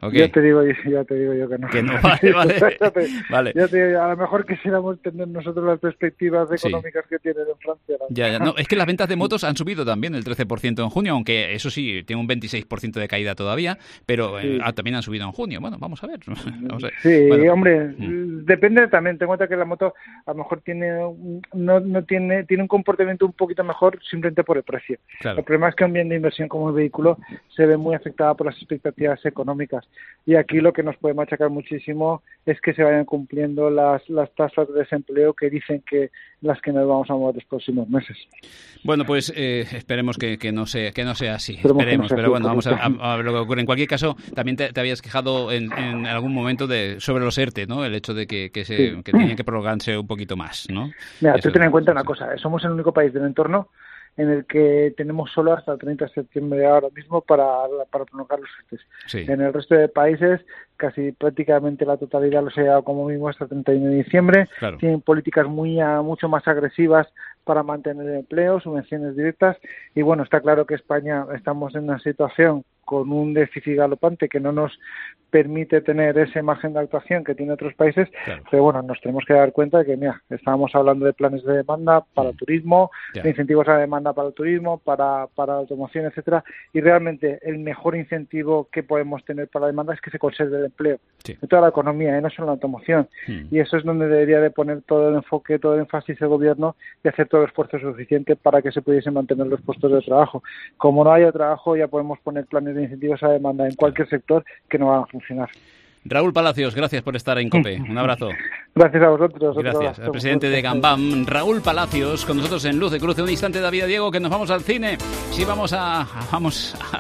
¿o qué? Ya te digo, ya te digo yo que no. Que no, vale, vale. ya te, vale. Ya te digo, a lo mejor quisiéramos tener nosotros las perspectivas económicas sí. que tienen en Francia. ¿no? Ya, ya. No, es que las ventas de motos han subido también el trece por ciento en junio, aunque eso sí, tiene un veintiséis por ciento de caída todavía, pero sí. eh, ah, también han subido en junio. Bueno, vamos a ver. Vamos a ver. Sí, bueno, hombre, mm. depende también. Ten en cuenta que la moto a lo mejor tiene no, no tiene tiene un comportamiento un poquito mejor simplemente por el precio. Claro. El problema es que un bien de inversión como el vehículo se ve muy afectada por las expectativas económicas. Y aquí lo que nos puede machacar muchísimo es que se vayan cumpliendo las, las tasas de desempleo que dicen que las que nos vamos a mover los próximos meses. Bueno, pues eh, esperemos que, que no sea que no sea así. Esperemos esperemos, no sea pero así, bueno, vamos a, a, a ver lo que ocurre. En cualquier caso, también te, te habías quejado en, en algún momento de sobre los ERTE, ¿no? El hecho de que, que, se, sí. que tenían que prolongarse un poquito más, ¿no? Mira, Eso, tú ten en cuenta una cosa, somos el único país del entorno en el que tenemos solo hasta el treinta de septiembre ahora mismo para, para prolongar los ERTE. Sí. En el resto de países, casi prácticamente la totalidad los ha llegado como mínimo hasta el treinta y uno de diciembre. Claro. Tienen políticas muy mucho más agresivas para mantener el empleo, subvenciones directas. Y bueno, está claro que España estamos en una situación con un déficit galopante que no nos permite tener ese margen de actuación que tiene otros países, claro. Pero bueno, nos tenemos que dar cuenta de que, mira, estábamos hablando de planes de demanda para el turismo, yeah. de incentivos a demanda para el turismo, para, para la automoción, etcétera, y realmente el mejor incentivo que podemos tener para la demanda es que se conserve el empleo, sí. en toda la economía, ¿eh? No solo en la automoción, mm. y eso es donde debería de poner todo el enfoque, todo el énfasis el gobierno y hacer todo el esfuerzo suficiente para que se pudiesen mantener los puestos de trabajo. Como no haya trabajo, ya podemos poner planes de incentivos a demanda en cualquier sector que no van a funcionar. Raúl Palacios, gracias por estar en COPE. Un abrazo. Gracias a vosotros. Gracias. El presidente de Gambam, Raúl Palacios, con nosotros en Luz de Cruce. Un instante, David, Diego, que nos vamos al cine. Sí, vamos a vamos a,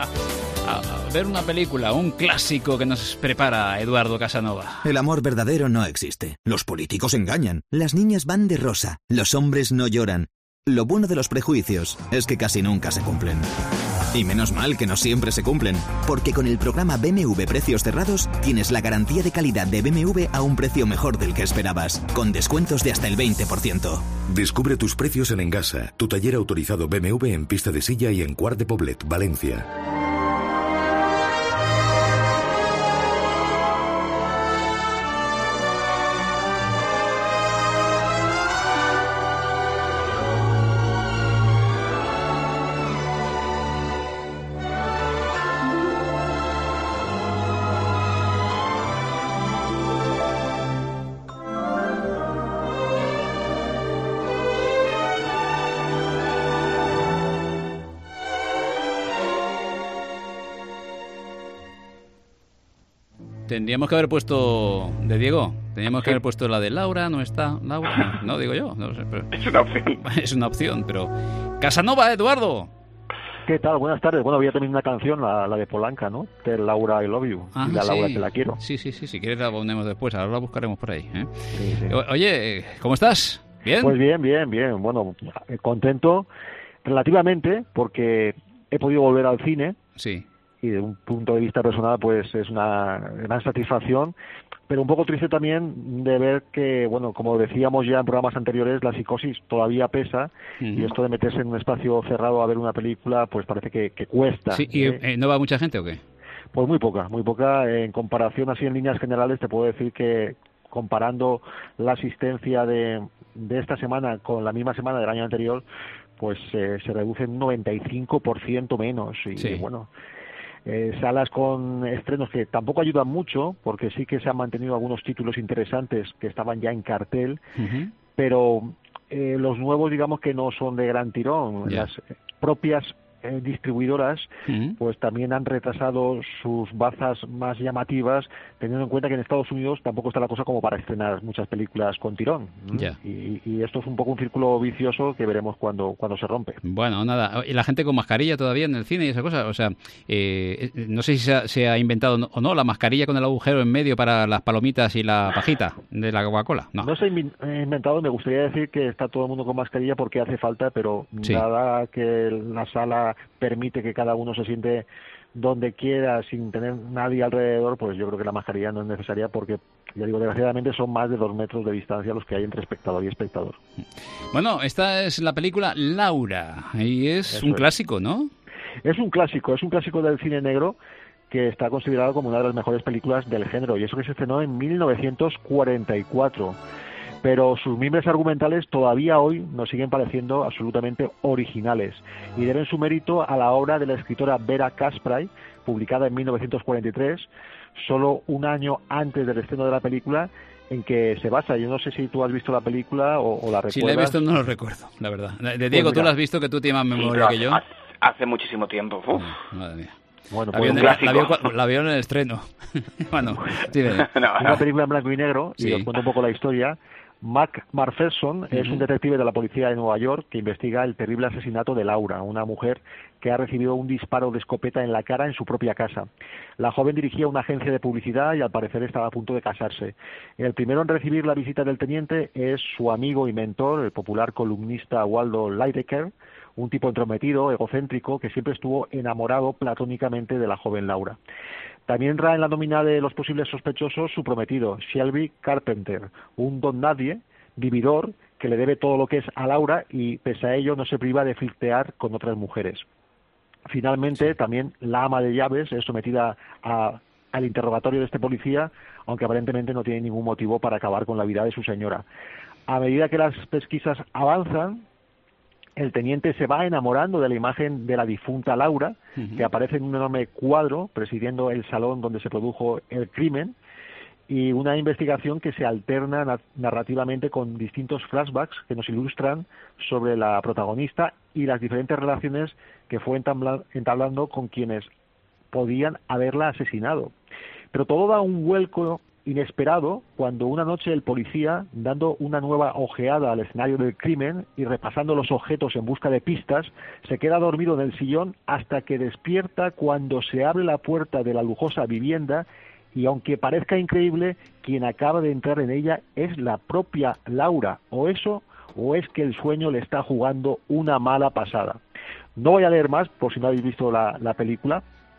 a ver una película, un clásico que nos prepara Eduardo Casanova. El amor verdadero no existe. Los políticos engañan. Las niñas van de rosa. Los hombres no lloran. Lo bueno de los prejuicios es que casi nunca se cumplen. Y menos mal que no siempre se cumplen, porque con el programa B M W Precios Cerrados tienes la garantía de calidad de B M W a un precio mejor del que esperabas, con descuentos de hasta el veinte por ciento. Descubre tus precios en Engasa, tu taller autorizado B M W en Pista de Silla y en Quart de Poblet, Valencia. Tendríamos que haber puesto de Diego, teníamos que haber puesto la de Laura, no está Laura, no, no digo yo, no sé, pero es una opción. Es una opción, pero Casanova, Eduardo. ¿Qué tal? Buenas tardes. Bueno, voy a tener una canción, la, la de Polanca, ¿no? De Laura I Love You. Ah, y la sí. Laura Te la quiero. Sí, sí, sí, si quieres la ponemos después, ahora la buscaremos por ahí. ¿eh? Sí, sí. O, oye, ¿cómo estás? ¿Bien? Pues bien, bien, bien. Bueno, contento relativamente porque he podido volver al cine. Sí. Y de un punto de vista personal, pues es una gran satisfacción, pero un poco triste también de ver que, bueno, como decíamos ya en programas anteriores, la psicosis todavía pesa, uh-huh. y esto de meterse en un espacio cerrado a ver una película, pues parece que, que cuesta. Sí, ¿y ¿eh? eh, no va mucha gente o qué? Pues muy poca, muy poca. En comparación, así en líneas generales, te puedo decir que comparando la asistencia de, de esta semana con la misma semana del año anterior, pues eh, se reduce un noventa y cinco por ciento menos. Y sí. bueno... Eh, salas con estrenos que tampoco ayudan mucho, porque sí que se han mantenido algunos títulos interesantes que estaban ya en cartel, uh-huh. pero eh, los nuevos, digamos que no son de gran tirón. Yeah. Las propias eh, distribuidoras, uh-huh. pues también han retrasado sus bazas más llamativas, teniendo en cuenta que en Estados Unidos tampoco está la cosa como para estrenar muchas películas con tirón. Yeah. Y, y esto es un poco un círculo vicioso que veremos cuando, cuando se rompe. Bueno, nada, y la gente con mascarilla todavía en el cine y esa cosa, o sea, eh, no sé si se ha, se ha inventado o no la mascarilla con el agujero en medio para las palomitas y la pajita de la Coca-Cola. No, no se ha inventado, me gustaría decir que está todo el mundo con mascarilla porque hace falta, pero sí. Nada que la sala permite que cada uno se siente donde quiera sin tener nadie alrededor, pues yo creo que la mascarilla no es necesaria porque, ya digo, desgraciadamente son más de dos metros de distancia los que hay entre espectador y espectador. Bueno, esta es la película Laura y es Eso un es. clásico, ¿no? Es un clásico, es un clásico del cine negro que está considerado como una de las mejores películas del género, y eso que se estrenó en mil novecientos cuarenta y cuatro. Pero sus mimbres argumentales todavía hoy nos siguen pareciendo absolutamente originales y deben su mérito a la obra de la escritora Vera Caspray, publicada en mil novecientos cuarenta y tres, solo un año antes del estreno de la película, en que se basa. Yo no sé si tú has visto la película o, o la recuerdas. Si la he visto no lo recuerdo, la verdad. De Diego, pues tú la has visto, que tú tienes más memoria sí, que yo. Hace, hace muchísimo tiempo. Uf. Oh, madre mía. Bueno, la, pues vio en, la, la, vio, la vio en el estreno. Bueno, sí, no, una no. película en blanco y negro, y sí. os cuento un poco la historia. Mark Marferson uh-huh. es un detective de la policía de Nueva York que investiga el terrible asesinato de Laura, una mujer que ha recibido un disparo de escopeta en la cara en su propia casa. La joven dirigía una agencia de publicidad y al parecer estaba a punto de casarse. El primero en recibir la visita del teniente es su amigo y mentor, el popular columnista Waldo Lydecker, un tipo entrometido, egocéntrico, que siempre estuvo enamorado platónicamente de la joven Laura. También entra en la nómina de los posibles sospechosos su prometido, Shelby Carpenter, un don nadie, vividor, que le debe todo lo que es a Laura y, pese a ello, no se priva de flirtear con otras mujeres. Finalmente, también la ama de llaves es sometida a, al interrogatorio de este policía, aunque aparentemente no tiene ningún motivo para acabar con la vida de su señora. A medida que las pesquisas avanzan, el teniente se va enamorando de la imagen de la difunta Laura, uh-huh. que aparece en un enorme cuadro presidiendo el salón donde se produjo el crimen, y una investigación que se alterna narrativamente con distintos flashbacks que nos ilustran sobre la protagonista y las diferentes relaciones que fue entablando con quienes podían haberla asesinado. Pero todo da un vuelco inesperado cuando una noche el policía, dando una nueva ojeada al escenario del crimen y repasando los objetos en busca de pistas, se queda dormido en el sillón hasta que despierta cuando se abre la puerta de la lujosa vivienda y, aunque parezca increíble, quien acaba de entrar en ella es la propia Laura, o eso, o es que el sueño le está jugando una mala pasada. No voy a leer más por si no habéis visto la, la película.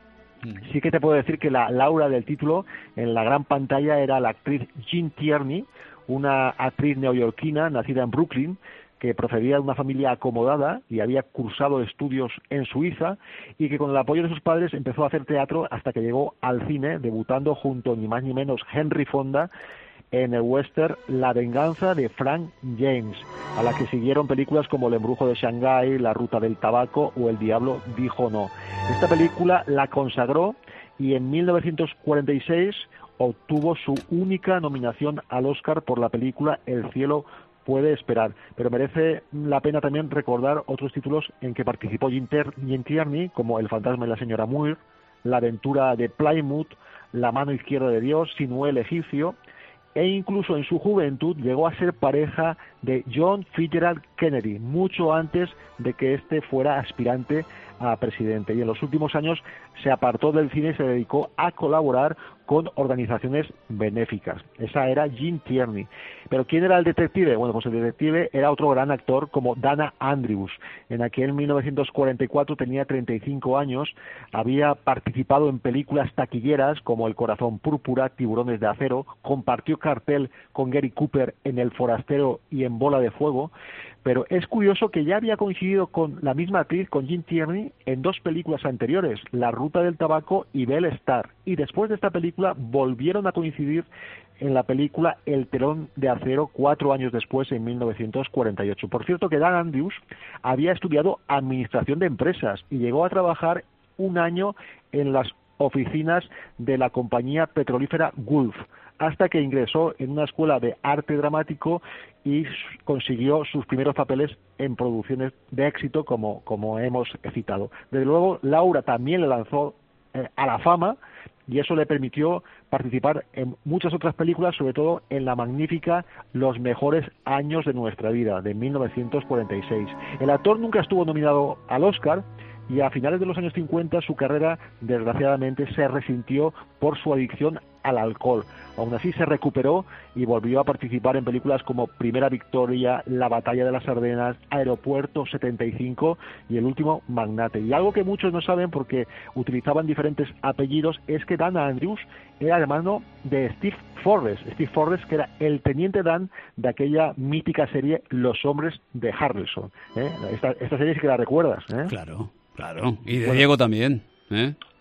Sí que te puedo decir que la Laura del título en la gran pantalla era la actriz Jean Tierney, una actriz neoyorquina nacida en Brooklyn, que procedía de una familia acomodada y había cursado estudios en Suiza, y que con el apoyo de sus padres empezó a hacer teatro hasta que llegó al cine, debutando junto ni más ni menos Henry Fonda en el western La venganza de Frank James, a la que siguieron películas como El embrujo de Shanghái, La ruta del tabaco o El diablo dijo no. Esta película la consagró y en mil novecientos cuarenta y seis obtuvo su única nominación al Oscar por la película El cielo puede esperar, pero merece la pena también recordar otros títulos en que participó Jean Tierney, como El fantasma y la señora Muir, La aventura de Plymouth, La mano izquierda de Dios, Sinué el egipcio, e incluso en su juventud llegó a ser pareja de John Fitzgerald Kennedy, mucho antes de que éste fuera aspirante a presidente. Y en los últimos años se apartó del cine y se dedicó a colaborar con organizaciones benéficas. Esa era Jean Tierney. ¿Pero quién era el detective? Bueno, pues el detective era otro gran actor como Dana Andrews. En aquel mil novecientos cuarenta y cuatro tenía treinta y cinco años, había participado en películas taquilleras como El corazón púrpura, Tiburones de acero, compartió cartel con Gary Cooper en El forastero y en Bola de fuego, pero es curioso que ya había coincidido con la misma actriz, con Jean Tierney, en dos películas anteriores, La ruta del tabaco y Belle Star, y después de esta película volvieron a coincidir en la película El telón de acero cuatro años después, en mil novecientos cuarenta y ocho. Por cierto que Dan Andrews había estudiado administración de empresas y llegó a trabajar un año en las oficinas de la compañía petrolífera Gulf, hasta que ingresó en una escuela de arte dramático y consiguió sus primeros papeles en producciones de éxito, como, como hemos citado. Desde luego, Laura también le lanzó eh, a la fama, y eso le permitió participar en muchas otras películas, sobre todo en la magnífica Los mejores años de nuestra vida, de mil novecientos cuarenta y seis. El actor nunca estuvo nominado al Oscar, y a finales de los años cincuenta su carrera desgraciadamente se resintió por su adicción al alcohol. Aún así se recuperó y volvió a participar en películas como Primera Victoria, La batalla de las Ardenas, Aeropuerto setenta y cinco y el último Magnate. Y algo que muchos no saben porque utilizaban diferentes apellidos es que Dan Andrews era hermano de Steve Forrest. Steve Forrest, que era el teniente Dan de aquella mítica serie Los hombres de Harrelson. ¿eh? Esta, esta serie sí que la recuerdas, ¿eh? Claro. Claro, y de bueno, Diego también, ¿eh?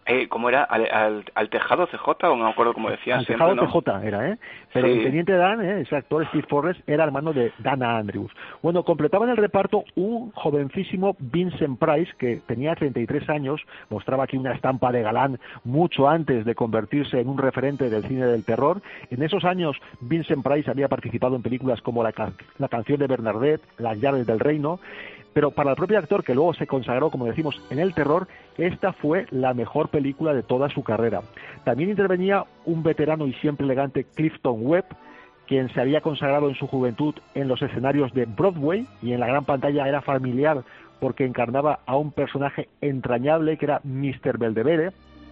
Eh, ¿Cómo era? ¿Al, al, al tejado C J? O no me acuerdo cómo decía. Al siempre, tejado ¿no? C J era, ¿eh? Pero Sí. el teniente Dan, ¿eh? Ese actor Steve Forrest, era hermano de Dana Andrews. Bueno, completaban el reparto un jovencísimo Vincent Price, que tenía treinta y tres años, mostraba aquí una estampa de galán mucho antes de convertirse en un referente del cine del terror. En esos años, Vincent Price había participado en películas como La, ca- la canción de Bernadette, Las llaves del reino. Pero para el propio actor, que luego se consagró, como decimos, en el terror, esta fue la mejor película de toda su carrera. También intervenía un veterano y siempre elegante Clifton Webb, quien se había consagrado en su juventud en los escenarios de Broadway y en la gran pantalla era familiar porque encarnaba a un personaje entrañable que era mister Belvedere,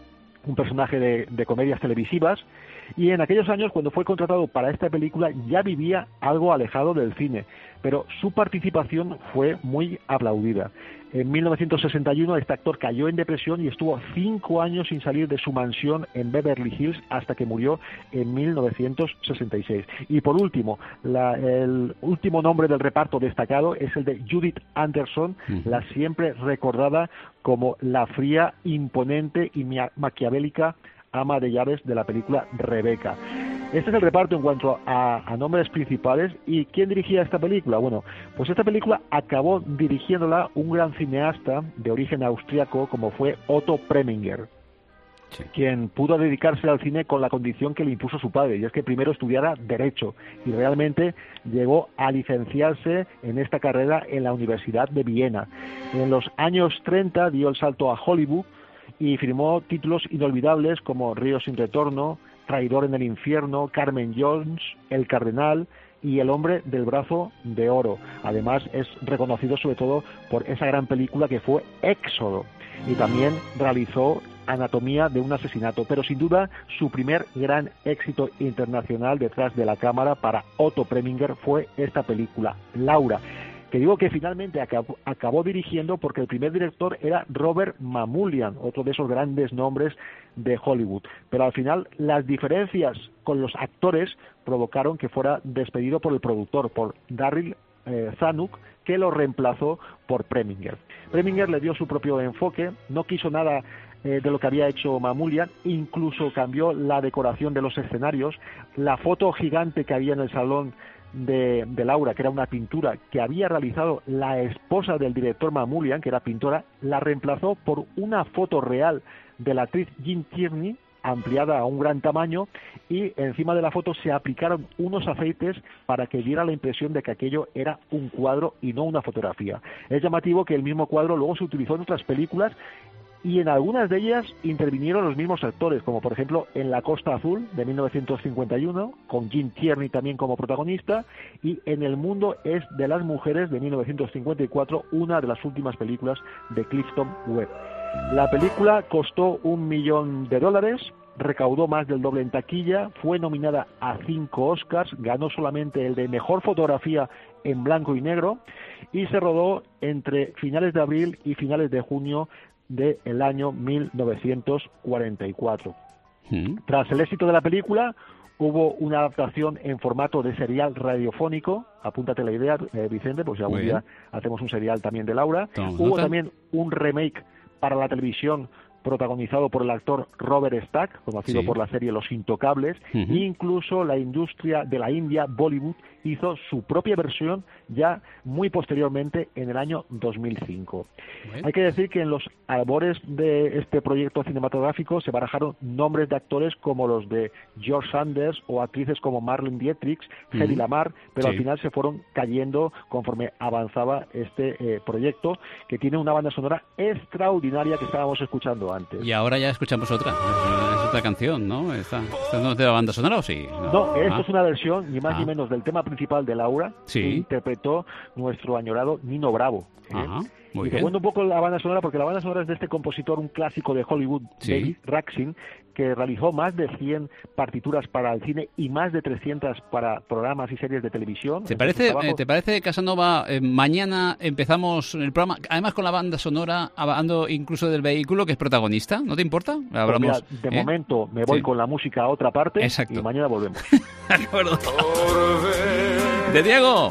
un personaje de, de comedias televisivas. Y en aquellos años, cuando fue contratado para esta película, ya vivía algo alejado del cine, pero su participación fue muy aplaudida. En mil novecientos sesenta y uno, este actor cayó en depresión y estuvo cinco años sin salir de su mansión en Beverly Hills hasta que murió en mil novecientos sesenta y seis. Y por último, la, el último nombre del reparto destacado es el de Judith Anderson, uh-huh. la siempre recordada como la fría, imponente y maquiavélica ama de llaves de la película Rebecca. Este es el reparto en cuanto a, a nombres principales. ¿Y quién dirigía esta película? Bueno, pues esta película acabó dirigiéndola un gran cineasta de origen austriaco como fue Otto Preminger, sí. quien pudo dedicarse al cine con la condición que le impuso su padre, y es que primero estudiara Derecho, y realmente llegó a licenciarse en esta carrera en la Universidad de Viena. En los años treinta dio el salto a Hollywood y firmó títulos inolvidables como Río sin retorno, Traidor en el infierno, Carmen Jones, El Cardenal y El hombre del brazo de oro. Además es reconocido sobre todo por esa gran película que fue Éxodo, y también realizó Anatomía de un asesinato, pero sin duda su primer gran éxito internacional detrás de la cámara para Otto Preminger fue esta película, Laura, que digo que finalmente acabó, acabó dirigiendo porque el primer director era Robert Mamoulian, otro de esos grandes nombres de Hollywood. Pero al final las diferencias con los actores provocaron que fuera despedido por el productor, por Daryl eh, Zanuck, que lo reemplazó por Preminger. Preminger le dio su propio enfoque, no quiso nada eh, de lo que había hecho Mamoulian, incluso cambió la decoración de los escenarios, la foto gigante que había en el salón De, de Laura, que era una pintura que había realizado la esposa del director Mamoulian, que era pintora, la reemplazó por una foto real de la actriz Jean Tierney, ampliada a un gran tamaño, y encima de la foto se aplicaron unos aceites para que diera la impresión de que aquello era un cuadro y no una fotografía. Es llamativo que el mismo cuadro luego se utilizó en otras películas, y en algunas de ellas intervinieron los mismos actores, como por ejemplo en La Costa Azul de mil novecientos cincuenta y uno, con Jean Tierney también como protagonista, y en El mundo es de las mujeres de mil novecientos cincuenta y cuatro, una de las últimas películas de Clifton Webb. La película costó un millón de dólares, recaudó más del doble en taquilla, fue nominada a cinco Oscars, ganó solamente el de Mejor Fotografía en blanco y negro, y se rodó entre finales de abril y finales de junio del año mil novecientos cuarenta y cuatro. ¿Mm? Tras el éxito de la película, hubo una adaptación en formato de serial radiofónico. Apúntate la idea, eh, Vicente, pues si algún día hacemos un serial también de Laura. Tomamos Hubo nota. también un remake para la televisión protagonizado por el actor Robert Stack, conocido Sí. por la serie Los Intocables. Uh-huh. Incluso la industria de la India, Bollywood, hizo su propia versión ya muy posteriormente en el año dos mil cinco. Bueno. Hay que decir que en los albores de este proyecto cinematográfico se barajaron nombres de actores como los de George Sanders o actrices como Marlene Dietrich, uh-huh. Hedy Lamarr, pero sí. al final se fueron cayendo conforme avanzaba este eh, proyecto, que tiene una banda sonora extraordinaria que estábamos escuchando antes. Y ahora ya escuchamos otra, es otra canción, ¿no? ¿Esta, esta no es de la banda sonora o sí? No, no esto ah. es una versión, ni más ah. ni menos, del tema principal de Laura, sí. que interpretó nuestro añorado Nino Bravo. ¿eh? Ajá, muy y te bien. cuento un poco la banda sonora, porque la banda sonora es de este compositor, un clásico de Hollywood, sí. David Raksin, que realizó más de cien partituras para el cine y más de trescientas para programas y series de televisión. ¿Te parece, eh, ¿te parece Casanova, eh, mañana empezamos el programa, además con la banda sonora, hablando incluso del vehículo que es protagonista? ¿No te importa? Hablamos, pues mira, de ¿eh? momento me voy sí. con la música a otra parte. Exacto. Y mañana volvemos. De acuerdo. De Diego.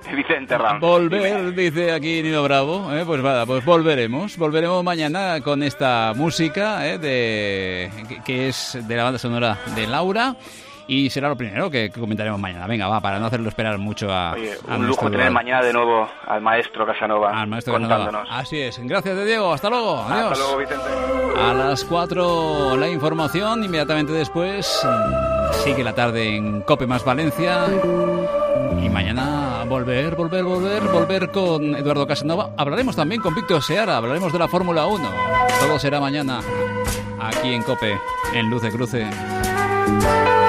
Vicente Ram. Volver, dice aquí Nino Bravo. ¿eh? Pues nada, pues volveremos. Volveremos mañana con esta música ¿eh? de que, que es de la banda sonora de Laura. Y será lo primero que, que comentaremos mañana. Venga, va, para no hacerlo esperar mucho a... Oye, a un lujo tener mañana de nuevo al maestro Casanova al maestro contándonos. Casanova. Así es. Gracias de Diego. Hasta luego. Adiós. Hasta luego, Vicente. A las cuatro la información. Inmediatamente después sigue la tarde en COPE más Valencia. Y mañana volver, volver, volver, volver con Eduardo Casanova. Hablaremos también con Víctor Seara. Hablaremos de la Fórmula uno. Todo será mañana aquí en COPE, en Luz de Cruce.